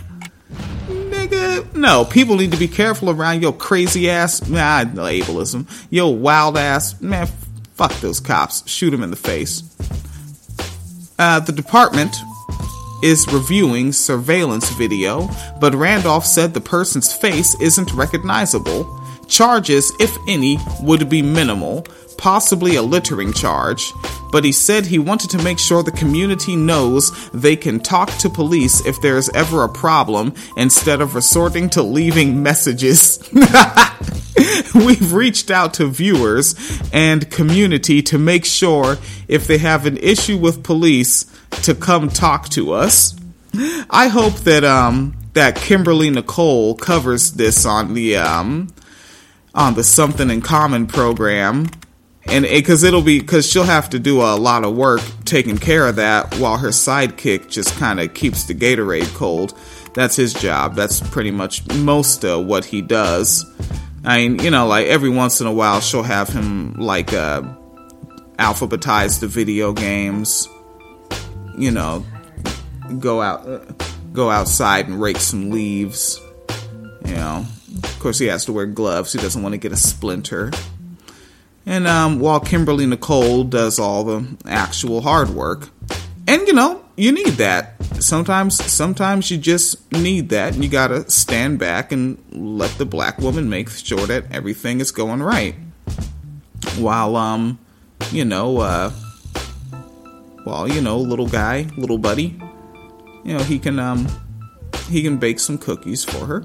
No, people need to be careful around your crazy ass, nah, ableism, your wild ass, man, fuck those cops, shoot them in the face. Uh, the department is reviewing surveillance video, but Randolph said the person's face isn't recognizable. Charges, if any, would be minimal, possibly a littering charge, but he said he wanted to make sure the community knows they can talk to police if there's ever a problem instead of resorting to leaving messages. We've reached out to viewers and community to make sure if they have an issue with police to come talk to us. I hope that um that Kimberly Nicole covers this on the um on the Something in Common program. And because it, it'll be, because she'll have to do a lot of work taking care of that while her sidekick just kind of keeps the Gatorade cold. That's his job. That's pretty much most of what he does. I mean, you know, like every once in a while she'll have him like uh, alphabetize the video games. You know, go out, uh, go outside and rake some leaves. You know, of course he has to wear gloves. He doesn't want to get a splinter. And um, while Kimberly Nicole does all the actual hard work. And, you know, you need that. Sometimes sometimes you just need that. And you gotta stand back and let the black woman make sure that everything is going right. While, um, you know, uh, while, you know, little guy, little buddy, you know, he can, um, he can bake some cookies for her.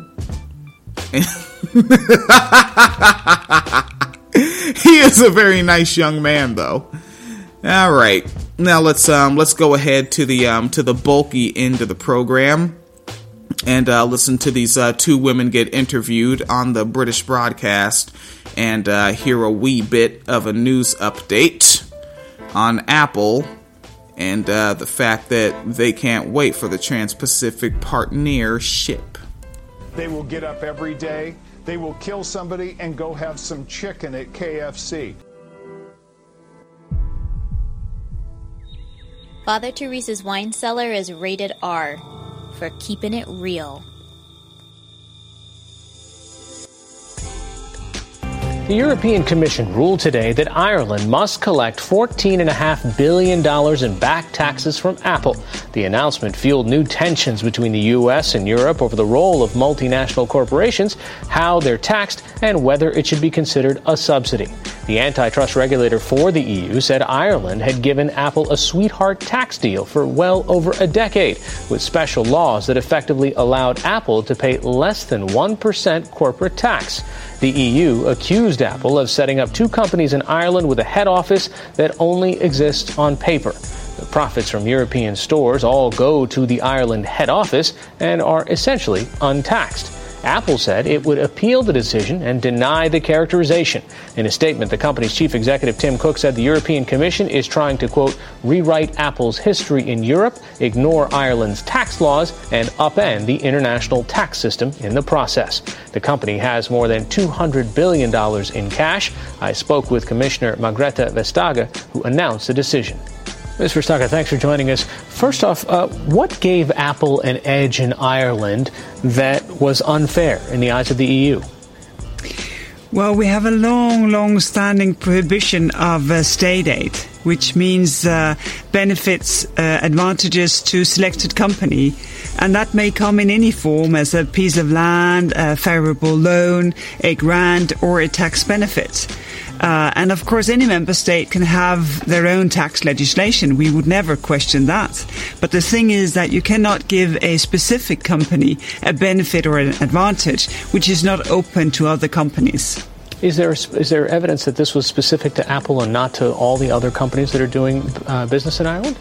He is a very nice young man, though. All right, now let's um let's go ahead to the um to the bulky end of the program, and uh, listen to these uh, two women get interviewed on the British broadcast, and uh, hear a wee bit of a news update on Apple and uh, the fact that they can't wait for the Trans-Pacific partnership. They will get up every day. They will kill somebody and go have some chicken at K F C. Father Teresa's wine cellar is rated R for keeping it real. The European Commission ruled today that Ireland must collect fourteen point five billion dollars in back taxes from Apple. The announcement fueled new tensions between the U S and Europe over the role of multinational corporations, how they're taxed, and whether it should be considered a subsidy. The antitrust regulator for the E U said Ireland had given Apple a sweetheart tax deal for well over a decade, with special laws that effectively allowed Apple to pay less than one percent corporate tax. The E U accused Apple of setting up two companies in Ireland with a head office that only exists on paper. The profits from European stores all go to the Ireland head office and are essentially untaxed. Apple said it would appeal the decision and deny the characterization. In a statement, the company's chief executive, Tim Cook, said the European Commission is trying to, quote, rewrite Apple's history in Europe, ignore Ireland's tax laws, and upend the international tax system in the process. The company has more than two hundred billion dollars in cash. I spoke with Commissioner Margrethe Vestager, who announced the decision. Miz Vestager, thanks for joining us. First off, uh, what gave Apple an edge in Ireland that was unfair in the eyes of the E U? Well, we have a long, long-standing prohibition of uh, state aid, which means uh, benefits, uh, advantages to selected company. And that may come in any form as a piece of land, a favorable loan, a grant, or a tax benefit. Uh, and of course, any member state can have their own tax legislation. We would never question that. But the thing is that you cannot give a specific company a benefit or an advantage which is not open to other companies. Is there is there evidence that this was specific to Apple and not to all the other companies that are doing uh, business in Ireland?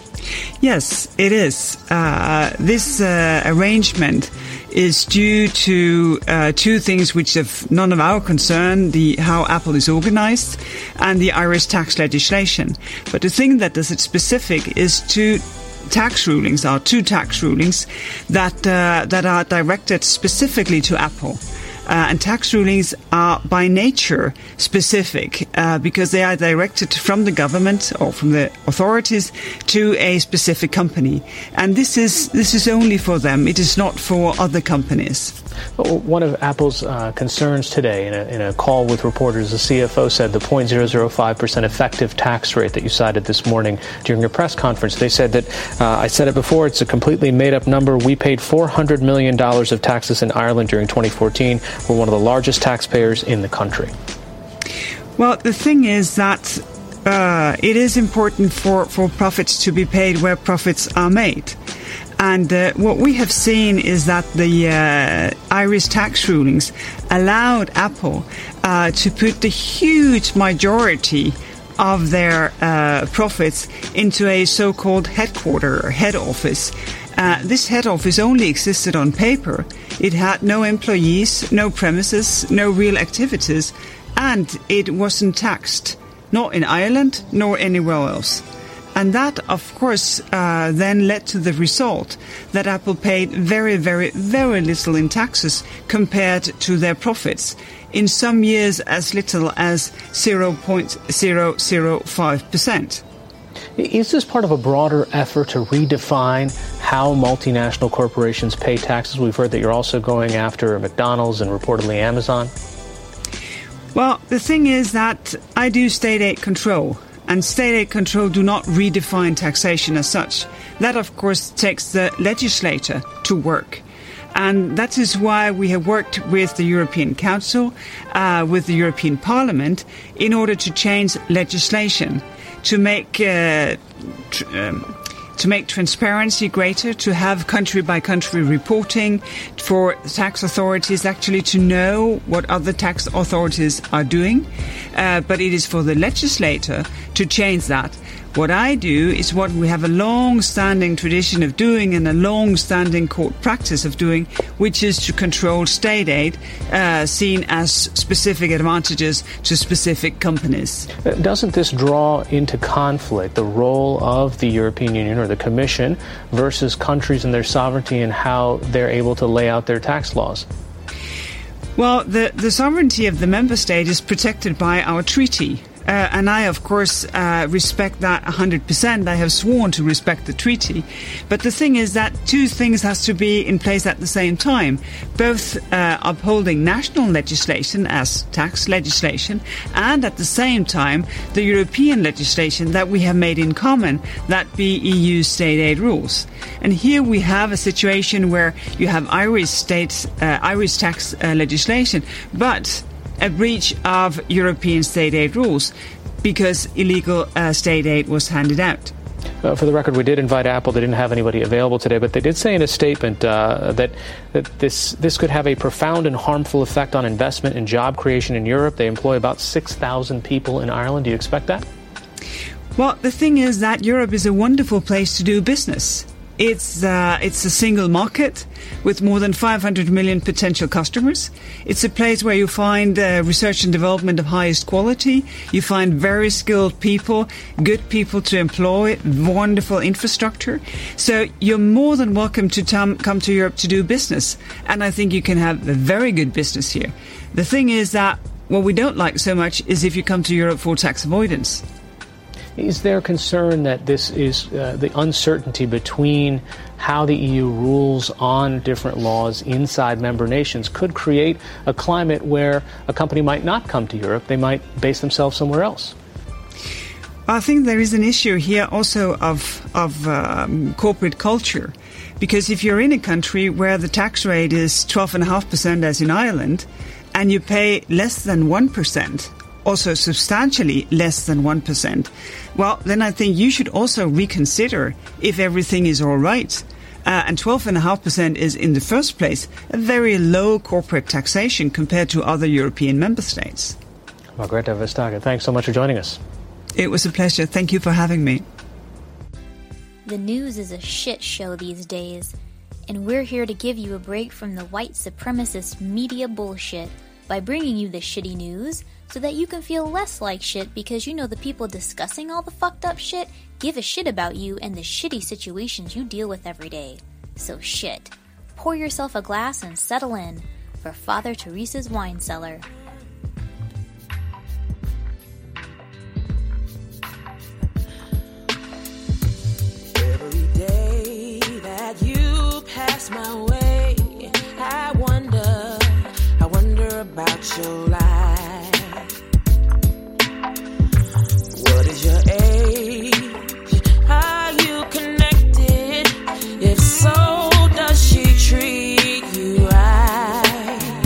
Yes, it is. Uh, this uh, arrangement is due to uh, two things which have none of our concern, the how Apple is organized and the Irish tax legislation. But the thing that does it specific is two tax rulings, are two tax rulings that uh, that are directed specifically to Apple. Uh, and tax rulings are by nature specific uh, because they are directed from the government or from the authorities to a specific company. And this is this is only for them. It is not for other companies. One of Apple's uh, concerns today in a, in a call with reporters, the C F O said the zero point zero zero five percent effective tax rate that you cited this morning during your press conference. They said that, uh, I said it before, it's a completely made-up number. We paid four hundred million dollars of taxes in Ireland during twenty fourteen. We're one of the largest taxpayers in the country. Well, the thing is that uh, it is important for, for profits to be paid where profits are made. And uh, what we have seen is that the uh, Irish tax rulings allowed Apple uh, to put the huge majority of their uh, profits into a so-called headquarter or head office. Uh, this head office only existed on paper. It had no employees, no premises, no real activities, and it wasn't taxed, not in Ireland nor anywhere else. And that, of course, uh, then led to the result that Apple paid very, very, very little in taxes compared to their profits. In some years, as little as zero point zero zero five percent. Is this part of a broader effort to redefine how multinational corporations pay taxes? We've heard that you're also going after McDonald's and reportedly Amazon. Well, the thing is that I do state aid control. And state aid control do not redefine taxation as such. That, of course, takes the legislator to work. And that is why we have worked with the European Council, uh, with the European Parliament, in order to change legislation, to make uh, tr- um, to make transparency greater, to have country-by-country reporting, for tax authorities actually to know what other tax authorities are doing. Uh, but it is for the legislator to change that. What I do is what we have a long-standing tradition of doing and a long-standing court practice of doing, which is to control state aid uh, seen as specific advantages to specific companies. Doesn't this draw into conflict the role of the European Union or the Commission versus countries and their sovereignty and how they're able to lay out their tax laws? Well, the, the sovereignty of the member state is protected by our treaty. Uh, and I, of course, uh, respect that one hundred percent. I have sworn to respect the treaty. But the thing is that two things has to be in place at the same time. Both uh, upholding national legislation as tax legislation, and at the same time, the European legislation that we have made in common, that be E U state aid rules. And here we have a situation where you have Irish state, uh, Irish tax uh, legislation, but a breach of European state aid rules because illegal uh, state aid was handed out. Uh, for the record, we did invite Apple. They didn't have anybody available today, but they did say in a statement uh, that that this this could have a profound and harmful effect on investment and job creation in Europe. They employ about six thousand people in Ireland. Do you expect that? Well, the thing is that Europe is a wonderful place to do business. It's uh, it's a single market with more than five hundred million potential customers. It's a place where you find uh, research and development of highest quality. You find very skilled people, good people to employ, wonderful infrastructure. So you're more than welcome to tom- come to Europe to do business. And I think you can have a very good business here. The thing is that what we don't like so much is if you come to Europe for tax avoidance. Is there concern that this is uh, the uncertainty between how the E U rules on different laws inside member nations could create a climate where a company might not come to Europe, they might base themselves somewhere else? I think there is an issue here also of, of um, corporate culture. Because if you're in a country where the tax rate is twelve point five percent as in Ireland, and you pay less than one percent, also substantially less than one percent, well, then I think you should also reconsider if everything is all right. Uh, and twelve point five percent is, in the first place, a very low corporate taxation compared to other European member states. Margrethe Vestager, thanks so much for joining us. It was a pleasure. Thank you for having me. The news is a shit show these days, and we're here to give you a break from the white supremacist media bullshit by bringing you the shitty news so that you can feel less like shit because you know the people discussing all the fucked up shit give a shit about you and the shitty situations you deal with every day. So shit. Pour yourself a glass and settle in for Father Teresa's Wine Cellar. Every day that you pass my way, I wonder, I wonder about your life. What is your age? Are you connected? If so, does she treat you right?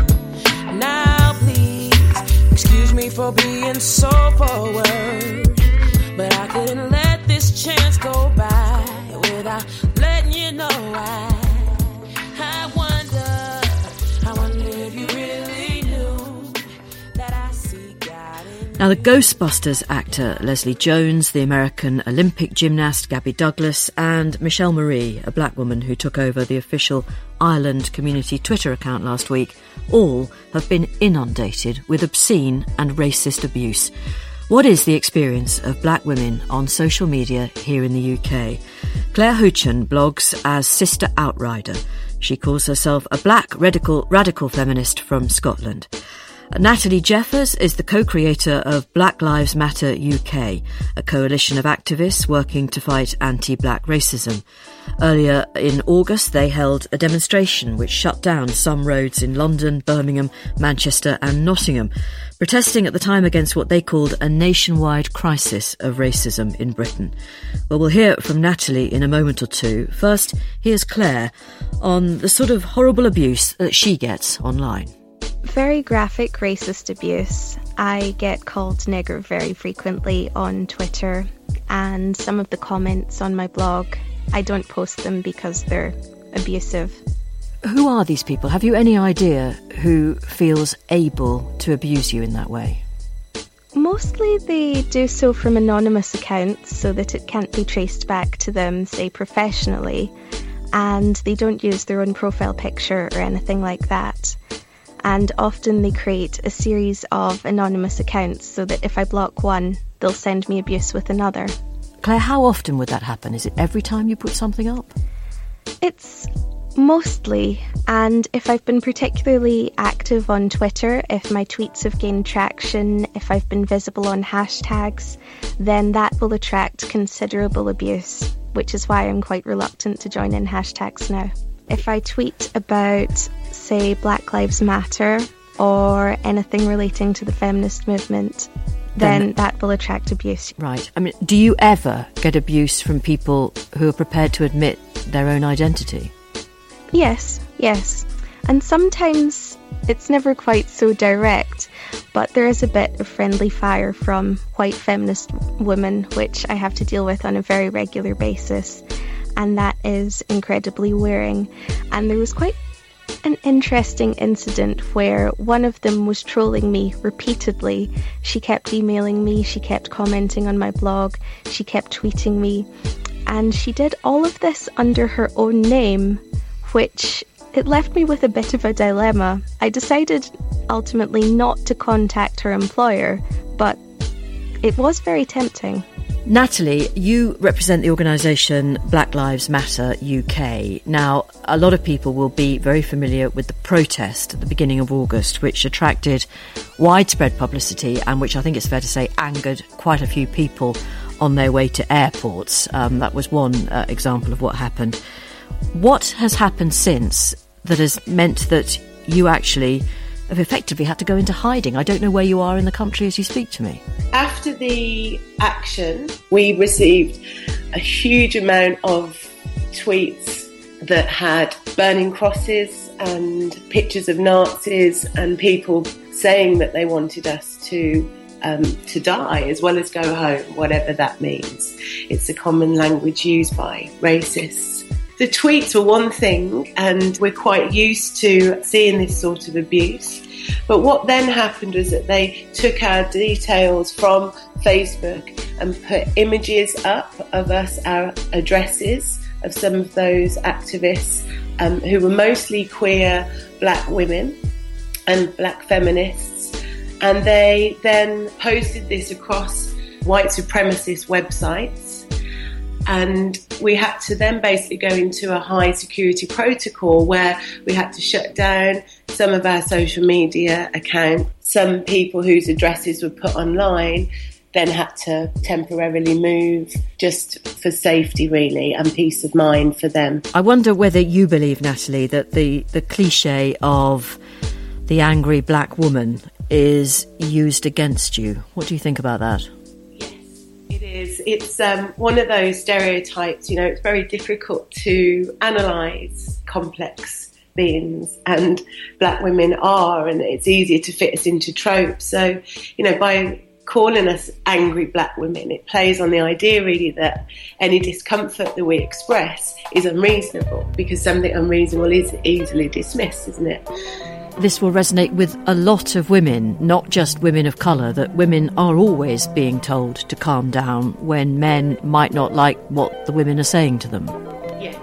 Now please, excuse me for being so forward, but I couldn't let this chance go by without letting you know why. I wonder, I wonder if you really knew that I see God in you. Now, the Ghostbusters actor Leslie Jones, the American Olympic gymnast Gabby Douglas, and Michelle Marie, a black woman who took over the official Ireland community Twitter account last week, all have been inundated with obscene and racist abuse. What is the experience of black women on social media here in the U K? Claire Houchen blogs as Sister Outrider. She calls herself a black radical radical feminist from Scotland. Natalie Jeffers is the co-creator of Black Lives Matter U K, a coalition of activists working to fight anti-black racism. Earlier in August, they held a demonstration which shut down some roads in London, Birmingham, Manchester and Nottingham, protesting at the time against what they called a nationwide crisis of racism in Britain. Well, we'll hear from Natalie in a moment or two. First, here's Claire on the sort of horrible abuse that she gets online. Very graphic racist abuse. I get called nigger very frequently on Twitter, and some of the comments on my blog, I don't post them because they're abusive. Who are these people? Have you any idea who feels able to abuse you in that way? Mostly they do so from anonymous accounts so that it can't be traced back to them, say, professionally, and they don't use their own profile picture or anything like that. And often they create a series of anonymous accounts so that if I block one, they'll send me abuse with another. Claire, how often would that happen? Is it every time you put something up? It's Mostly, and if I've been particularly active on Twitter, if my tweets have gained traction, if I've been visible on hashtags, then that will attract considerable abuse, which is why I'm quite reluctant to join in hashtags now. If I tweet about, say, Black Lives Matter or anything relating to the feminist movement, then, then that will attract abuse. Right. I mean, do you ever get abuse from people who are prepared to admit their own identity? Yes, yes. And sometimes it's never quite so direct, but there is a bit of friendly fire from white feminist women, which I have to deal with on a very regular basis, and that is incredibly wearing. And there was quite an interesting incident where one of them was trolling me repeatedly. She kept emailing me, she kept commenting on my blog, she kept tweeting me, and she did all of this under her own name, which it left me with a bit of a dilemma. I decided ultimately not to contact her employer, but it was very tempting. Natalie, you represent the organisation Black Lives Matter U K. Now, a lot of people will be very familiar with the protest at the beginning of August, which attracted widespread publicity and which I think it's fair to say angered quite a few people on their way to airports. Um, that was one uh, example of what happened. What has happened since that has meant that you actually have effectively had to go into hiding? I don't know where you are in the country as you speak to me. After the action, we received a huge amount of tweets that had burning crosses and pictures of Nazis and people saying that they wanted us to um, to die as well as go home, whatever that means. It's a common language used by racists. The tweets were one thing, and we're quite used to seeing this sort of abuse. But what then happened was that they took our details from Facebook and put images up of us, our addresses of some of those activists um, who were mostly queer black women and black feminists. And they then posted this across white supremacist websites. And we had to then basically go into a high security protocol where we had to shut down some of our social media accounts. Some people whose addresses were put online then had to temporarily move just for safety, really, and peace of mind for them. I wonder whether you believe, Natalie, that the, the cliche of the angry black woman is used against you. What do you think about that? It is. It's um, one of those stereotypes, you know, it's very difficult to analyse complex beings, and black women are, and it's easier to fit us into tropes. So, you know, by calling us angry black women, it plays on the idea really that any discomfort that we express is unreasonable, because something unreasonable is easily dismissed, isn't it? This will resonate with a lot of women, not just women of colour, that women are always being told to calm down when men might not like what the women are saying to them. Yes,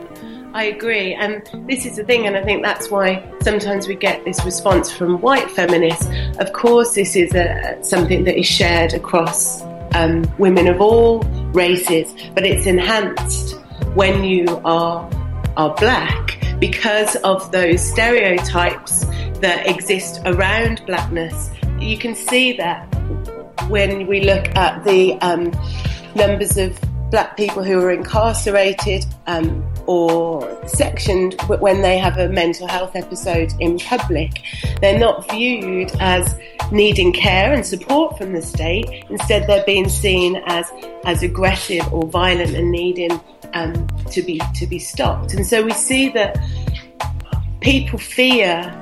I agree. And this is the thing, and I think that's why sometimes we get this response from white feminists. Of course, this is a, something that is shared across um, women of all races, but it's enhanced when you are are black, because of those stereotypes that exist around blackness. You can see that when we look at the um, numbers of black people who are incarcerated um, or sectioned when they have a mental health episode in public. They're not viewed as needing care and support from the state. Instead, they're being seen as, as aggressive or violent and needing um, to be to be stopped. And so we see that people fear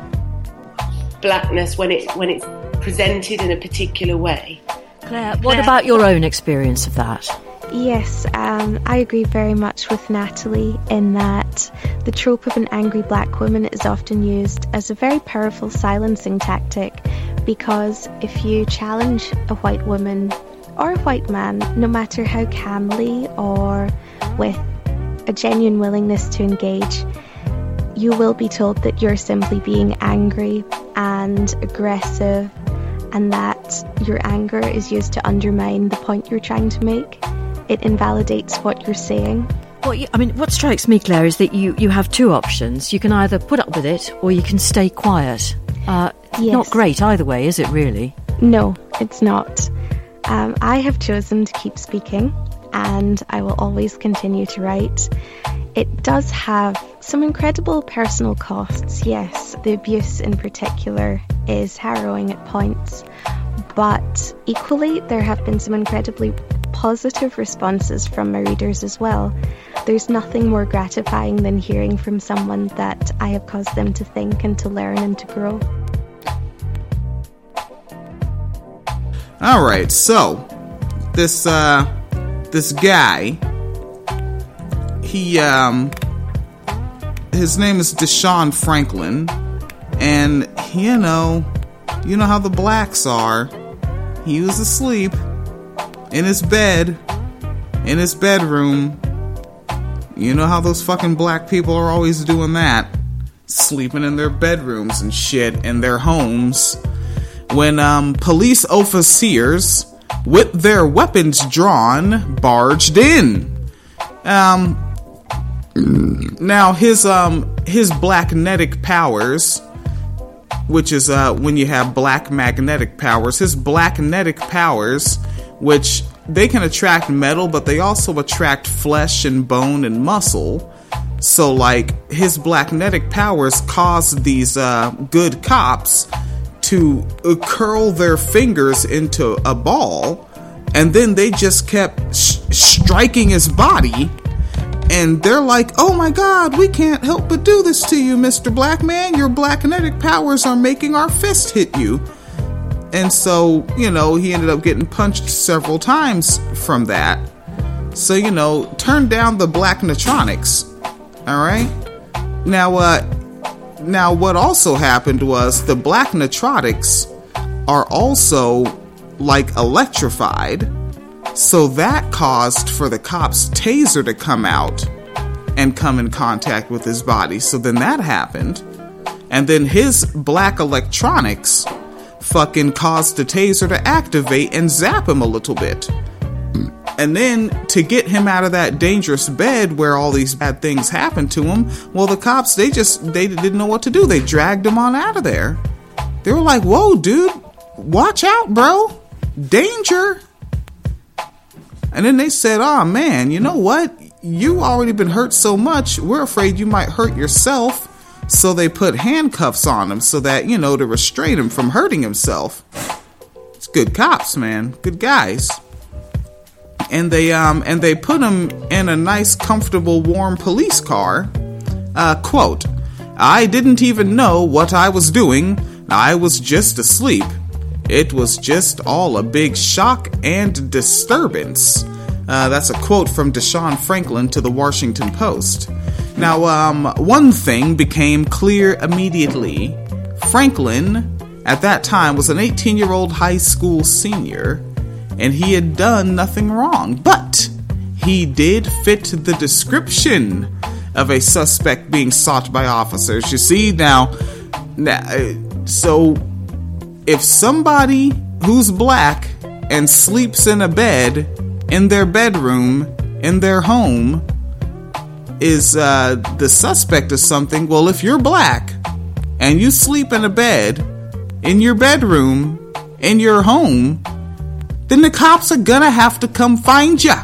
blackness when it when it's presented in a particular way. Claire, what Claire, about your own experience of that? Yes, um, I agree very much with Natalie in that the trope of an angry black woman is often used as a very powerful silencing tactic, because if you challenge a white woman or a white man, no matter how calmly or with a genuine willingness to engage, you will be told that you're simply being angry and aggressive, and that your anger is used to undermine the point you're trying to make. It invalidates what you're saying. What Well, I mean, what strikes me, Claire, is that you, you have two options. You can either put up with it or you can stay quiet. Uh, Yes. Not great either way, is it really? No, it's not. Um, I have chosen to keep speaking, and I will always continue to write. It does have some incredible personal costs, yes. The abuse in particular is harrowing at points, but equally there have been some incredibly positive responses from my readers as well. There's nothing more gratifying than hearing from someone that I have caused them to think and to learn and to grow. All right, so this uh, this guy, he um, his name is Deshaun Franklin, and you know, you know how the blacks are. He was asleep in his bed, in his bedroom. You know how those fucking black people are always doing that, sleeping in their bedrooms and shit in their homes. When um, police officers, with their weapons drawn, barged in. Um, now his um his blacknetic powers, which is uh when you have black magnetic powers, his blacknetic powers, which they can attract metal, but they also attract flesh and bone and muscle. So like his blacknetic powers cause these uh good cops to curl their fingers into a ball, and then they just kept sh- striking his body, and they're like, oh my god, we can't help but do this to you, Mister Black Man. Your blacknetic powers are making our fist hit you. And so, you know, he ended up getting punched several times from that. So, you know, turn down the black neutronics. Alright? Now, uh, Now, what also happened was the black neurotics are also, like, electrified. So that caused for the cop's taser to come out and come in contact with his body. So then that happened. And then his black electronics fucking caused the taser to activate and zap him a little bit. And then, to get him out of that dangerous bed where all these bad things happened to him, well, the cops, they just, they didn't know what to do. They dragged him on out of there. They were like, whoa, dude, watch out, bro. Danger. And then they said, oh, man, you know what? You already been hurt so much, we're afraid you might hurt yourself. So they put handcuffs on him so that, you know, to restrain him from hurting himself. It's good cops, man. Good guys. And they um and they put him in a nice, comfortable, warm police car. Uh, quote, I didn't even know what I was doing. I was just asleep. It was just all a big shock and disturbance. Uh, that's a quote from Deshaun Franklin to the Washington Post. Now, um, one thing became clear immediately. Franklin, at that time, was an eighteen-year-old high school senior, and he had done nothing wrong, but he did fit the description of a suspect being sought by officers. You see, now, now so if somebody who's black and sleeps in a bed in their bedroom, in their home, is uh, the suspect of something, well, if you're black and you sleep in a bed in your bedroom, in your home, then the cops are gonna have to come find ya.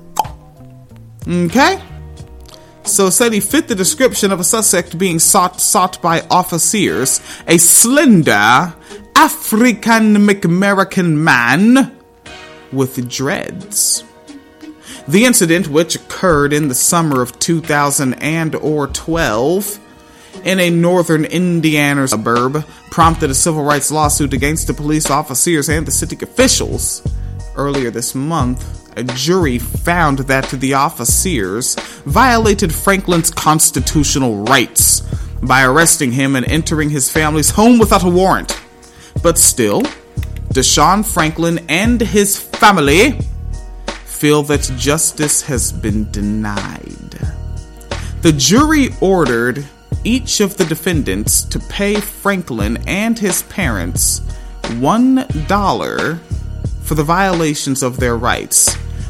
Okay? So it said he fit the description of a suspect being sought sought by officers, a slender African-American man with dreads. The incident, which occurred in the summer of two thousand twelve in a northern Indiana suburb, prompted a civil rights lawsuit against the police officers and the city officials. Earlier this month, a jury found that the officers violated Franklin's constitutional rights by arresting him and entering his family's home without a warrant. But still, Deshaun Franklin and his family feel that justice has been denied. The jury ordered each of the defendants to pay Franklin and his parents one dollar for the violations of their rights,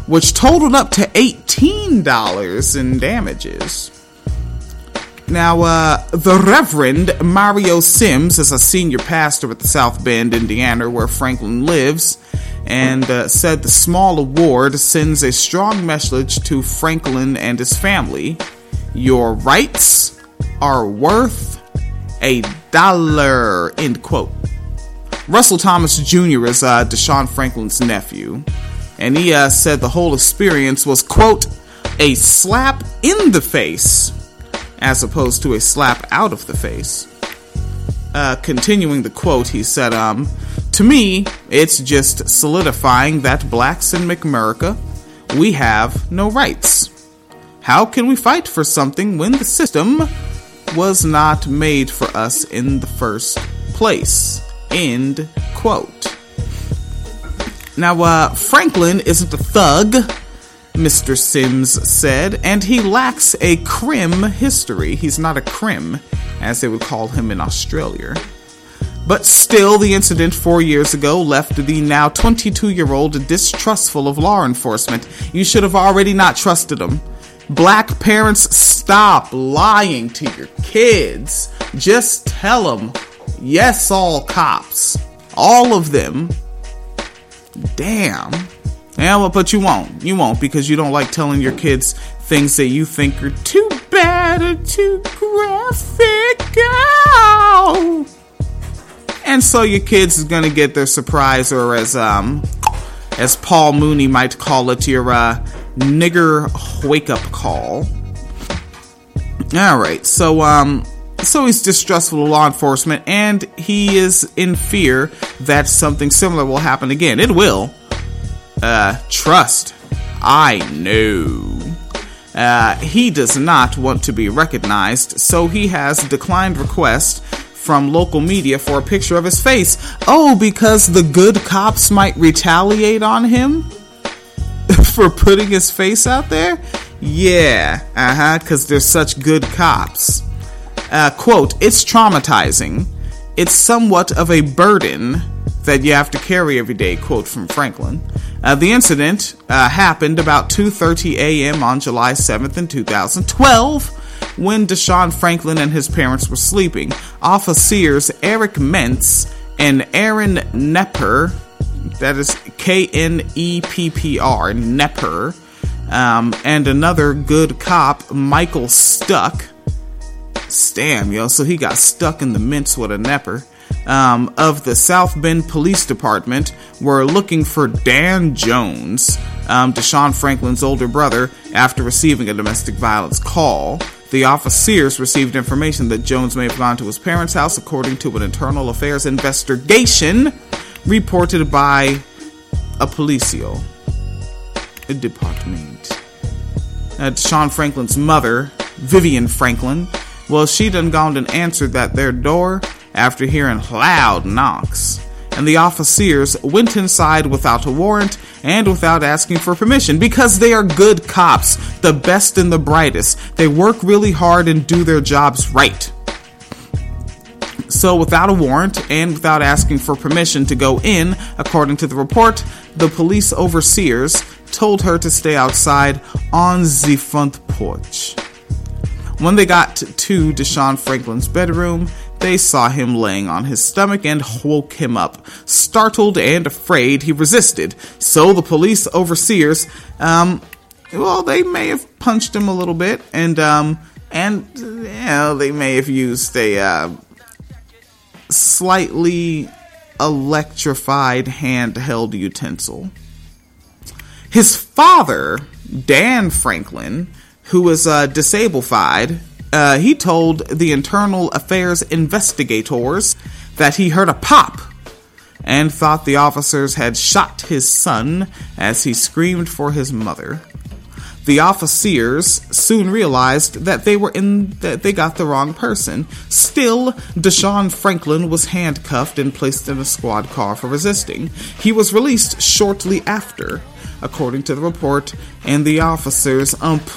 which totaled up to eighteen dollars in damages. Now, uh, the Reverend Mario Sims is a senior pastor at the South Bend, Indiana, where Franklin lives, and uh, said the small award sends a strong message to Franklin and his family. Your rights are worth a dollar, end quote. Russell Thomas Junior is uh, Deshaun Franklin's nephew, and he uh, said the whole experience was, quote, a slap in the face, as opposed to a slap out of the face. Uh, continuing the quote, he said, um, to me, it's just solidifying that blacks in McAmerica, we have no rights. How can we fight for something when the system was not made for us in the first place? End quote. Now, uh, Franklin isn't a thug, Mister Sims said, and he lacks a crim history. He's not a crim, as they would call him in Australia. But still, the incident four years ago left the now twenty-two-year-old distrustful of law enforcement. You should have already not trusted him. Black parents, stop lying to your kids. Just tell them, yes, all cops. All of them. Damn. Yeah, well, but you won't. You won't, because you don't like telling your kids things that you think are too bad or too graphic. Oh! And so your kids is gonna get their surprise, or as um, as Paul Mooney might call it, your uh, nigger wake-up call. All right, so um, so he's distrustful of law enforcement, and he is in fear that something similar will happen again. It will. Uh, trust. I know. Uh, he does not want to be recognized, so he has declined requests from local media for a picture of his face. Oh, because the good cops might retaliate on him for putting his face out there? Yeah, uh-huh, because they're such good cops. Uh, quote, it's traumatizing. It's somewhat of a burden that you have to carry every day, quote from Franklin. Uh, the incident uh, happened about two thirty a.m. on July seventh in two thousand twelve when Deshaun Franklin and his parents were sleeping. Officers Eric Mentz and Aaron Knepper, that is K N E P P R, Knepper, um, and another good cop, Michael Stuck. Damn, yo, so he got stuck in the mints with a Knepper. Um, of the South Bend Police Department were looking for Dan Jones, um, Deshaun Franklin's older brother, after receiving a domestic violence call. The officers received information that Jones may have gone to his parents' house, according to an internal affairs investigation reported by a policio a department. Uh, Deshaun Franklin's mother, Vivian Franklin, well, she done gone and answered at their door after hearing loud knocks, and the officers went inside without a warrant and without asking for permission, because they are good cops, the best and the brightest. They work really hard and do their jobs right. So without a warrant and without asking for permission to go in, according to the report, the police overseers told her to stay outside on the front porch. When they got to Deshaun Franklin's bedroom, they saw him laying on his stomach and woke him up. Startled and afraid, he resisted. So the police overseers, um, well, they may have punched him a little bit, and, um, and, you know, they may have used a, uh, slightly electrified handheld utensil. His father, Dan Franklin, who was, uh, disabled-fied, Uh, he told the internal affairs investigators that he heard a pop and thought the officers had shot his son as he screamed for his mother. The officers soon realized that they were in that they got the wrong person. Still, Deshaun Franklin was handcuffed and placed in a squad car for resisting. He was released shortly after, according to the report, and the officers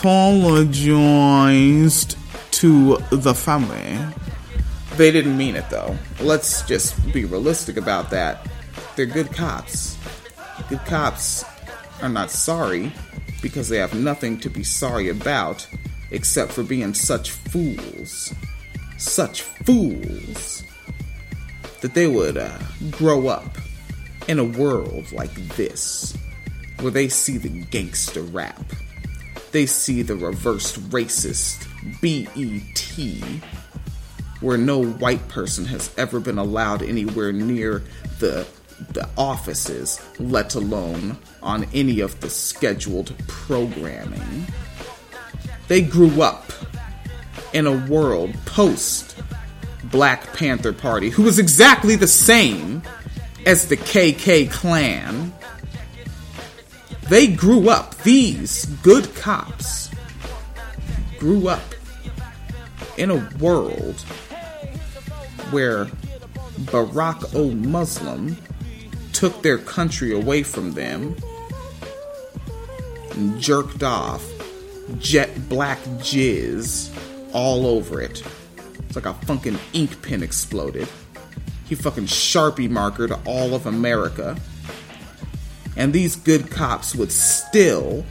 apologized to the family. They didn't mean it, though. Let's just be realistic about that. They're good cops. Good cops are not sorry because they have nothing to be sorry about except for being such fools, such fools, that they would uh, grow up in a world like this, where they see the gangster rap, they see the reversed racist B E T, where no white person has ever been allowed anywhere near the the offices, let alone on any of the scheduled programming. They grew up in a world post Black Panther Party, who was exactly the same as the K K Klan. They grew up, these good cops grew up in a world where Barack O-Muslim took their country away from them and jerked off jet black jizz all over it. It's like a fucking ink pen exploded. He fucking Sharpie markered all of America. And these good cops would still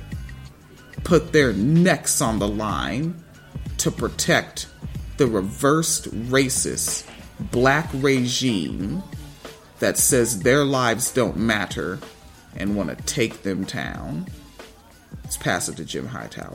put their necks on the line to protect the reversed racist black regime that says their lives don't matter and want to take them down. Let's pass it to Jim Hightower.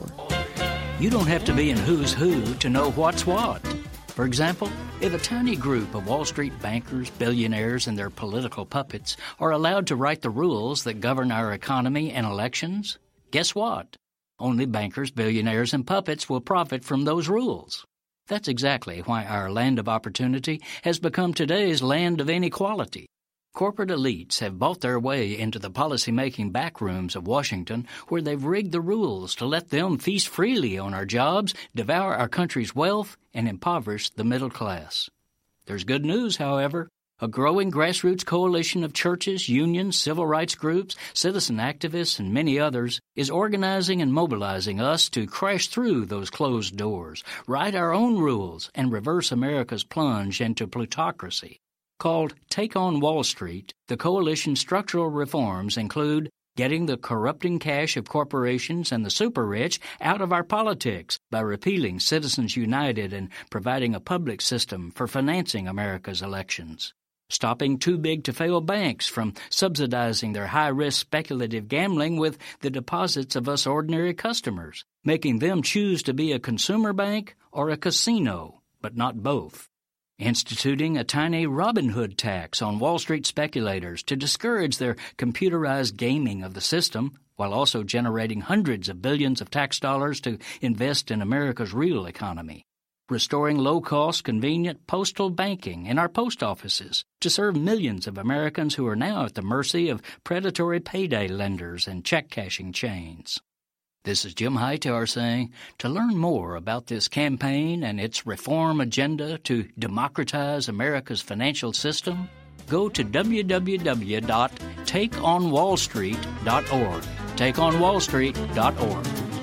You don't have to be in Who's Who to know what's what. For example, if a tiny group of Wall Street bankers, billionaires, and their political puppets are allowed to write the rules that govern our economy and elections, guess what? Only bankers, billionaires, and puppets will profit from those rules. That's exactly why our land of opportunity has become today's land of inequality. Corporate elites have bought their way into the policy-making backrooms of Washington, where they've rigged the rules to let them feast freely on our jobs, devour our country's wealth, and impoverish the middle class. There's good news, however. A growing grassroots coalition of churches, unions, civil rights groups, citizen activists, and many others is organizing and mobilizing us to crash through those closed doors, write our own rules, and reverse America's plunge into plutocracy. Called Take on Wall Street, the coalition's structural reforms include getting the corrupting cash of corporations and the super-rich out of our politics by repealing Citizens United and providing a public system for financing America's elections, stopping too-big-to-fail banks from subsidizing their high-risk speculative gambling with the deposits of us ordinary customers, making them choose to be a consumer bank or a casino, but not both. Instituting a tiny Robin Hood tax on Wall Street speculators to discourage their computerized gaming of the system, while also generating hundreds of billions of tax dollars to invest in America's real economy. Restoring low-cost, convenient postal banking in our post offices to serve millions of Americans who are now at the mercy of predatory payday lenders and check-cashing chains. This is Jim Hightower saying, to learn more about this campaign and its reform agenda to democratize America's financial system, go to w w w dot take on wall street dot org. take on wall street dot org.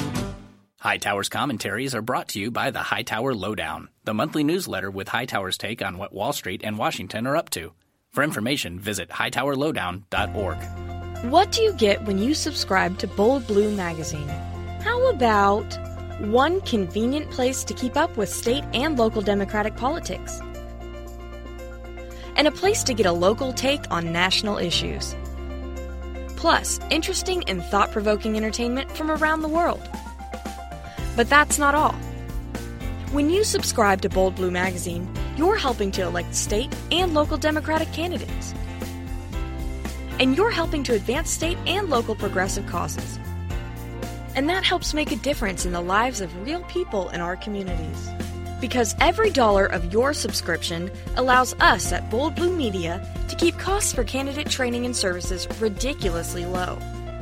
Hightower's commentaries are brought to you by the Hightower Lowdown, the monthly newsletter with Hightower's take on what Wall Street and Washington are up to. For information, visit hightower lowdown dot org. What do you get when you subscribe to Bold Blue Magazine? How about one convenient place to keep up with state and local Democratic politics? And a place to get a local take on national issues. Plus, interesting and thought-provoking entertainment from around the world. But that's not all. When you subscribe to Bold Blue Magazine, you're helping to elect state and local Democratic candidates. And you're helping to advance state and local progressive causes. And that helps make a difference in the lives of real people in our communities. Because every dollar of your subscription allows us at Bold Blue Media to keep costs for candidate training and services ridiculously low.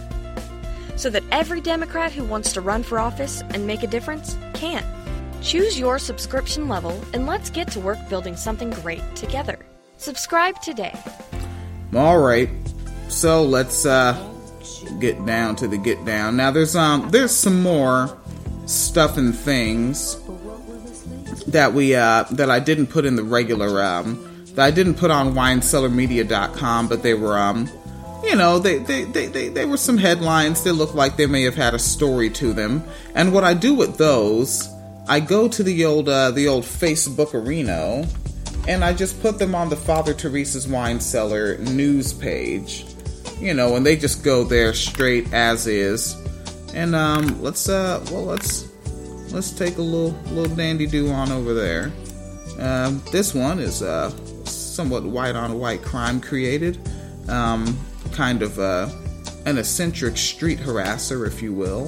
So that every Democrat who wants to run for office and make a difference can. Choose your subscription level and let's get to work building something great together. Subscribe today. All right. So let's uh, get down to the get down. Now there's um there's some more stuff and things that we uh that I didn't put in the regular um that I didn't put on wine cellar media dot com, but they were um you know, they, they, they, they, they were some headlines that looked like they may have had a story to them. And what I do with those, I go to the old uh, the old Facebook arena, and I just put them on the Father Teresa's Wine Cellar news page. You know, and they just go there straight as is. And um, let's uh, well, let's let's take a little little dandy do on over there. Um, this one is uh, somewhat white on white crime created, um, kind of uh, an eccentric street harasser, if you will.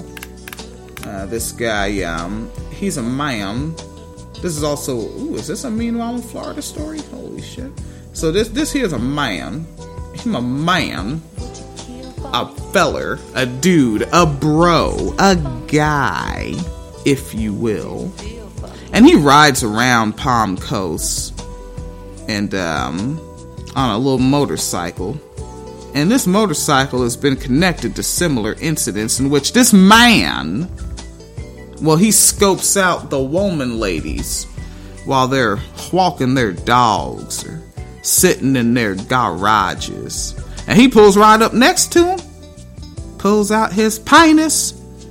Uh, this guy, um, he's a man. This is also, ooh, is this a Meanwhile in Florida story? Holy shit! So this this here's a man. He's a man. A feller, a dude, a bro, a guy, if you will. And he rides around Palm Coast and um, on a little motorcycle. And this motorcycle has been connected to similar incidents in which this man, well, he scopes out the woman ladies while they're walking their dogs or sitting in their garages. And he pulls right up next to him, pulls out his penis,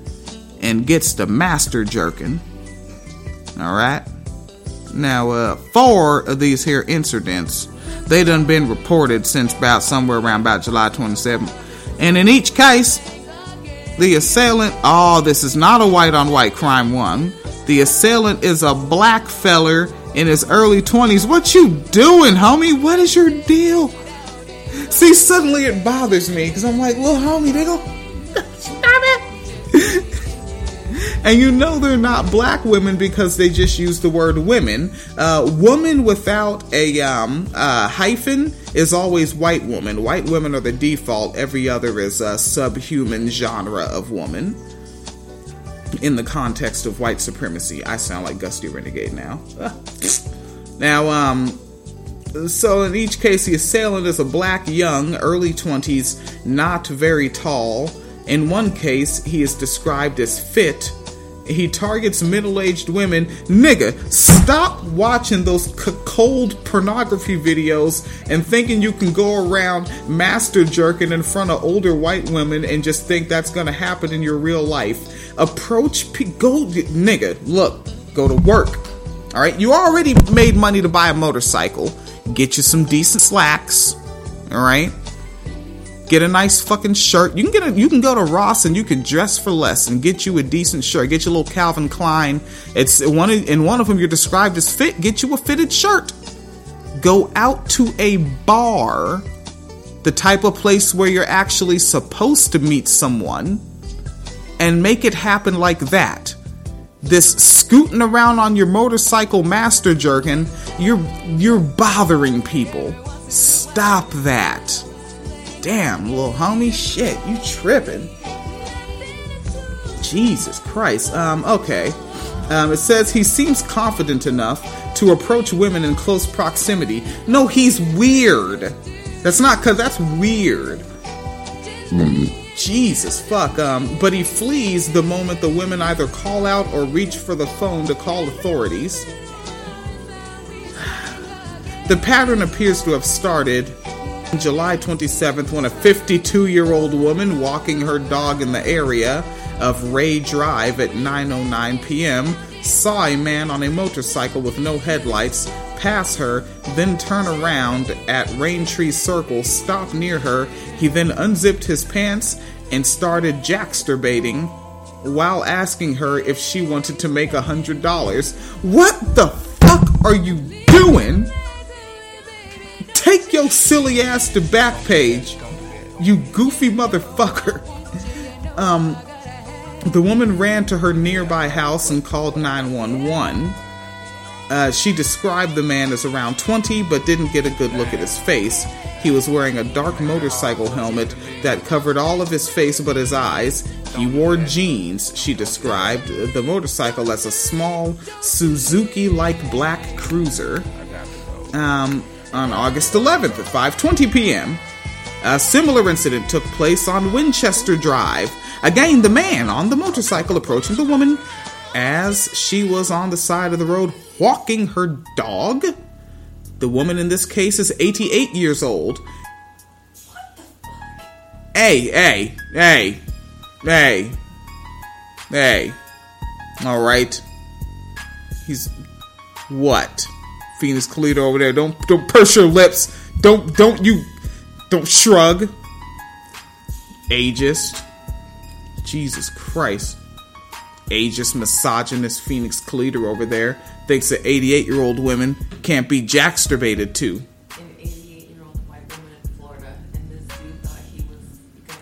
and gets the master jerking. Alright? Now, uh, four of these here incidents, they done been reported since about somewhere around about July twenty-seventh. And in each case, the assailant, oh, this is not a white on white crime one. The assailant is a black feller in his early twenties. What you doing, homie? What is your deal? See, suddenly it bothers me because I'm like, little homie, they go, stop it. And you know they're not black women because they just use the word women. Uh, woman without a um, uh, hyphen is always white woman. White women are the default. Every other is a subhuman genre of woman. In the context of white supremacy. I sound like Gusty Renegade now. Now, um... so in each case, the assailant is a black, young, early twenties, not very tall. In one case, he is described as fit. He targets middle-aged women. Nigga, stop watching those c- cold pornography videos and thinking you can go around master jerking in front of older white women and just think that's gonna happen in your real life. Approach, pe- go, nigga, look, go to work. Alright, you already made money to buy a motorcycle. Get you some decent slacks, all right? Get a nice fucking shirt. You can get a, you can go to Ross and you can dress for less and get you a decent shirt. Get you a little Calvin Klein. It's one of, in one of them you're described as fit. Get you a fitted shirt. Go out to a bar, the type of place where you're actually supposed to meet someone, and make it happen like that. This scooting around on your motorcycle master jerking, you're you're bothering people. Stop that. Damn, little homie, shit, you tripping. Jesus Christ. Um, okay. Um, it says he seems confident enough to approach women in close proximity. No, he's weird. That's not cause that's weird. Mm. Jesus fuck. Um, but he flees the moment the women either call out or reach for the phone to call authorities. The pattern appears to have started on July twenty-seventh when a fifty-two-year-old woman walking her dog in the area of Ray Drive at nine oh nine p.m. saw a man on a motorcycle with no headlights pass her, then turn around at Raintree Circle, stop near her. He then unzipped his pants and started jacksterbating while asking her if she wanted to make a hundred dollars. What the fuck are you doing? Take your silly ass to Backpage, you goofy motherfucker. Um, the woman ran to her nearby house and called nine one one. Uh, she described the man as around twenty, but didn't get a good look at his face. He was wearing a dark motorcycle helmet that covered all of his face but his eyes. He wore jeans, she described the motorcycle as a small Suzuki-like black cruiser. Um... On August eleventh at five twenty p.m., a similar incident took place on Winchester Drive. Again, the man on the motorcycle approaching the woman as she was on the side of the road walking her dog. The woman in this case is eighty-eight years old. Hey, hey, hey, hey, hey. All right. He's what? Phoenix Calida over there. Don't don't purse your lips. Don't don't you don't shrug. Ageist. Jesus Christ. Ageist, misogynist Phoenix Calida over there thinks that eighty-eight-year-old women can't be jackstrbated to. An eighty-eight-year-old white woman in Florida, and this dude thought he was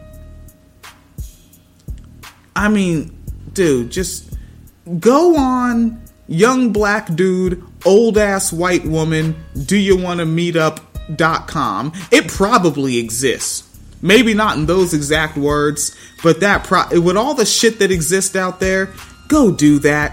gonna... I mean, dude, just go on young black dude, old ass white woman, do you want to meet up dot com. It probably exists. Maybe not in those exact words, but that pro- with all the shit that exists out there, go do that.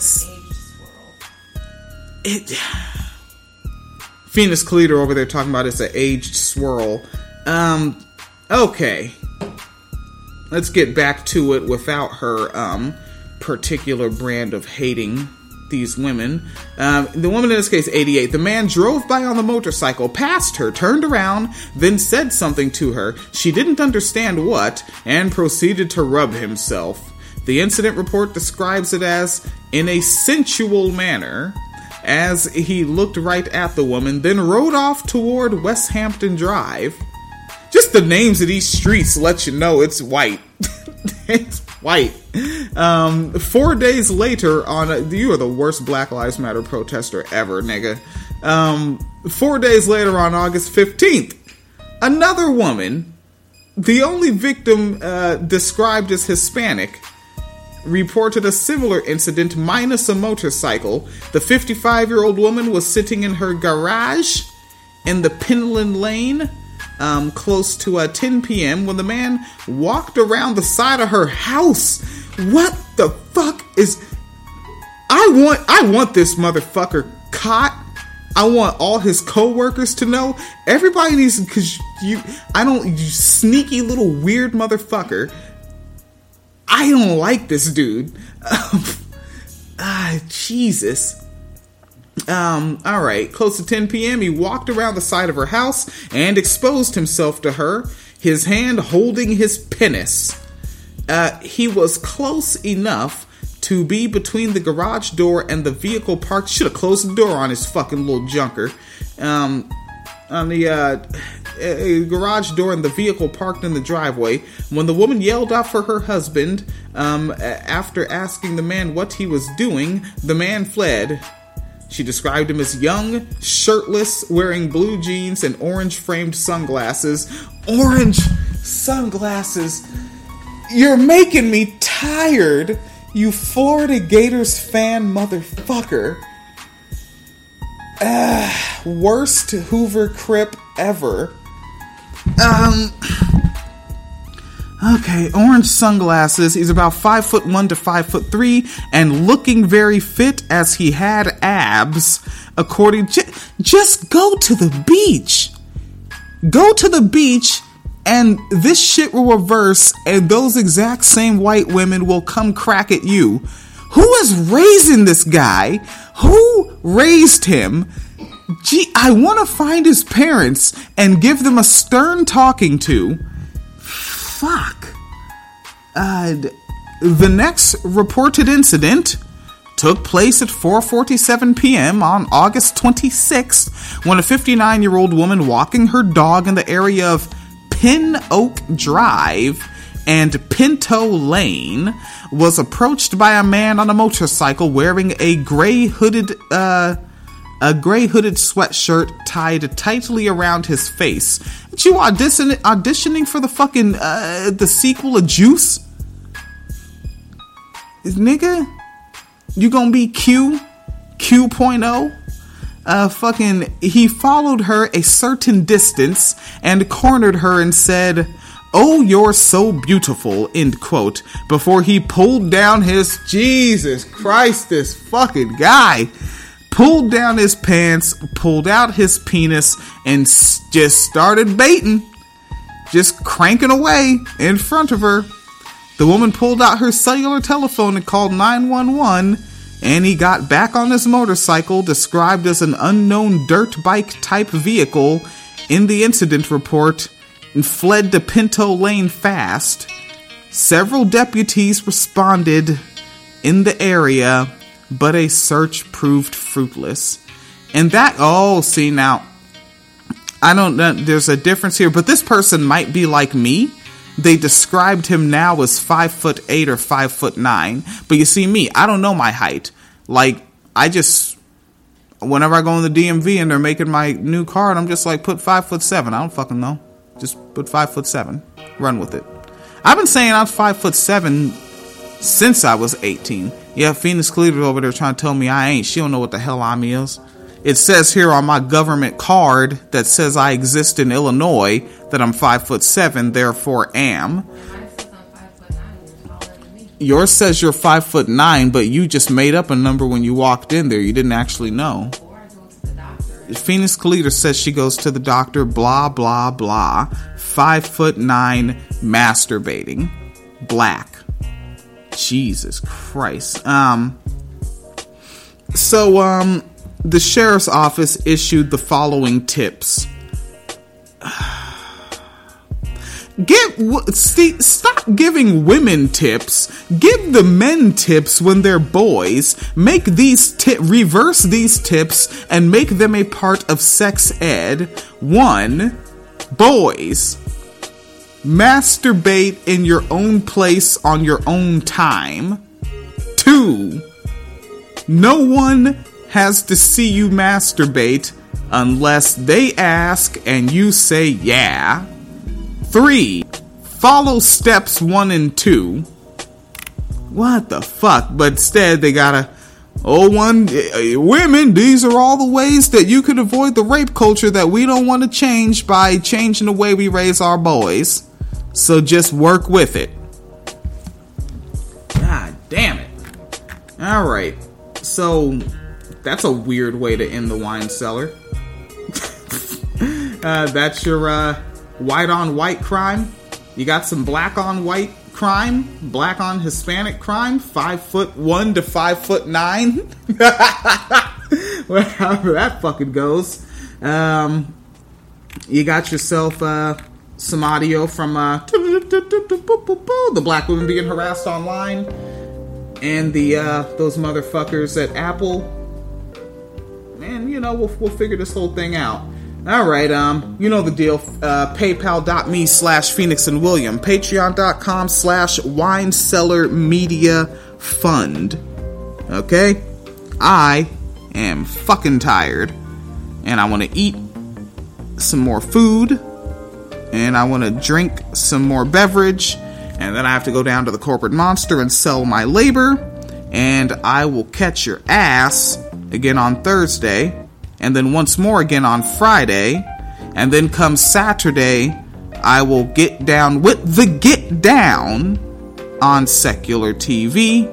It Phoenix Calida over there talking about it's an aged swirl. Um, okay. Let's get back to it without her um particular brand of hating these women. Um, the woman in this case, eighty-eight. The man drove by on the motorcycle, passed her, turned around, then said something to her. She didn't understand what, and proceeded to rub himself. The incident report describes it as in a sensual manner, as he looked right at the woman, then rode off toward West Hampton Drive. Just the names of these streets let you know it's white. It's white. Um, four days later, on a, you are the worst Black Lives Matter protester ever, nigga. Um, four days later, on August fifteenth, another woman, the only victim uh, described as Hispanic, reported a similar incident minus a motorcycle. The fifty-five-year-old woman was sitting in her garage in the Penland Lane, um, close to uh, ten p.m. when the man walked around the side of her house. What the fuck is... I want, I want this motherfucker caught. I want all his co-workers to know. Everybody needs... Because you... I don't... You sneaky little weird motherfucker. I don't like this dude. Ah, Jesus. Um, alright. Close to ten p.m., he walked around the side of her house and exposed himself to her, his hand holding his penis. Uh, he was close enough to be between the garage door and the vehicle parked. Should have closed the door on his fucking little junker. Um, on the, uh... a garage door and the vehicle parked in the driveway. When the woman yelled out for her husband, um, after asking the man what he was doing, the man fled. She described him as young, shirtless, wearing blue jeans and orange-framed sunglasses. Orange sunglasses! You're making me tired, you Florida Gators fan motherfucker. Ah, worst Hoover Crip ever. Um. Okay, orange sunglasses. He's about five foot one to five foot three, and looking very fit as he had abs. According, j- just go to the beach. Go to the beach, and this shit will reverse, and those exact same white women will come crack at you. Who is raising this guy? Who raised him? Gee, I want to find his parents and give them a stern talking to. Fuck. Uh, the next reported incident took place at four forty-seven p.m. on August twenty-sixth when a fifty-nine-year-old woman walking her dog in the area of Pin Oak Drive and Pinto Lane was approached by a man on a motorcycle wearing a gray hooded, uh... a gray hooded sweatshirt tied tightly around his face. Aren't you audition- auditioning for the fucking, uh, the sequel of Juice? Nigga? You gonna be Q? Q point oh? Uh, fucking, he followed her a certain distance and cornered her and said, "Oh, you're so beautiful," end quote, before he pulled down his, Jesus Christ, this fucking guy. Pulled down his pants, pulled out his penis, and s- just started baiting. Just cranking away in front of her. The woman pulled out her cellular telephone and called nine one one, and he got back on his motorcycle, described as an unknown dirt bike type vehicle in the incident report, and fled to Pinto Lane fast. Several deputies responded in the area, but a search proved fruitless. And that, oh, see now, I don't know, there's a difference here, but this person might be like me. They described him now as five foot eight or five foot nine. But you see me, I don't know my height. Like, I just, whenever I go in the D M V and they're making my new card, I'm just like, put five foot seven. I don't fucking know. Just put five foot seven. Run with it. I've been saying I'm five foot seven since I was eighteen. Yeah, Phoenix Cleaver over there trying to tell me I ain't. She don't know what the hell I'm is. It says here on my government card that says I exist in Illinois that I'm five foot seven, therefore am. Yours says you're five foot nine, but you just made up a number when you walked in there. You didn't actually know. Phoenix Cleaver says she goes to the doctor, blah, blah, blah. Five foot nine, masturbating. Black. Jesus Christ. Um, so, um, the sheriff's office issued the following tips. Give, see, stop giving women tips. Give the men tips when they're boys. Make these ti- reverse these tips and make them a part of sex ed. One, boys, masturbate in your own place on your own time. Two, no one has to see you masturbate unless they ask and you say yeah. Three, follow steps one and two. What the fuck? But instead they gotta, oh, one, uh, women, these are all the ways that you can avoid the rape culture that we don't want to change by changing the way we raise our boys. So just work with it. God damn it. Alright, so that's a weird way to end the wine cellar. uh, that's your uh, white on white crime. You got some black on white crime, black on Hispanic crime, five foot one to five foot nine. Well, however that fucking goes. Um, you got yourself uh, some audio from uh, the black women being harassed online, and the uh, those motherfuckers at Apple. And, you know, we'll, we'll figure this whole thing out. Alright, um, you know the deal. Uh, PayPal.me slash Phoenix and William. Patreon.com slash Wine Cellar Media Fund. Okay? I am fucking tired. And I want to eat some more food. And I want to drink some more beverage. And then I have to go down to the corporate monster and sell my labor. And I will catch your ass again on Thursday, and then once more again on Friday, and then come Saturday, I will get down with the Get Down on Secular T V,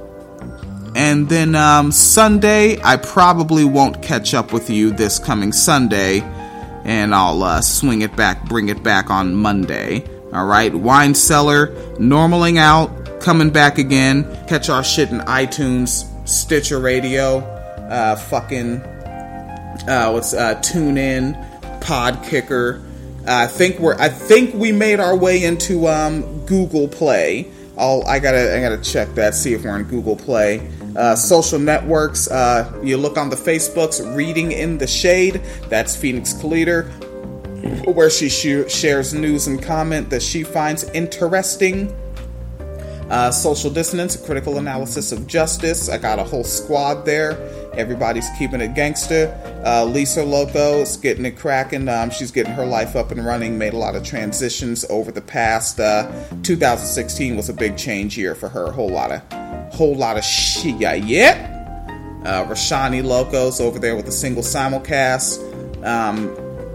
and then um, Sunday, I probably won't catch up with you this coming Sunday, and I'll uh, swing it back, bring it back on Monday. Alright, Wine Cellar, normaling out, coming back again. Catch our shit in iTunes, Stitcher Radio, Uh, fucking, uh, what's, uh, TuneIn, Podkicker. Uh, I think we're, I think we made our way into, um, Google Play. I'll, I gotta, I gotta check that, see if we're in Google Play. Uh, social networks, uh, you look on the Facebooks, Reading in the Shade, that's Phoenix Cleaver, where she sh- shares news and comment that she finds interesting. Uh, Social Dissonance, a critical analysis of justice. I got a whole squad there. Everybody's keeping it gangster. Uh, Lisa Loco is getting it cracking. Um, she's getting her life up and running. Made a lot of transitions over the past. Uh, two thousand sixteen was a big change year for her. A whole lot of, whole lot of shit. Yeah. Uh, Rashani Loco's over there with a single simulcast. Um,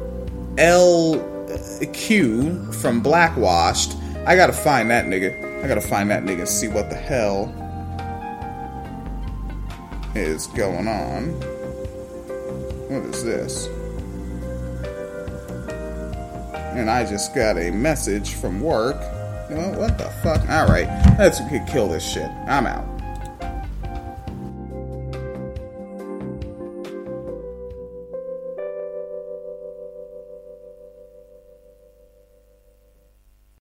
L Q from Blackwashed. I gotta find that nigga. I gotta find that nigga and see what the hell is going on. What is this? And I just got a message from work. What the fuck? Alright, let's kill this shit. I'm out.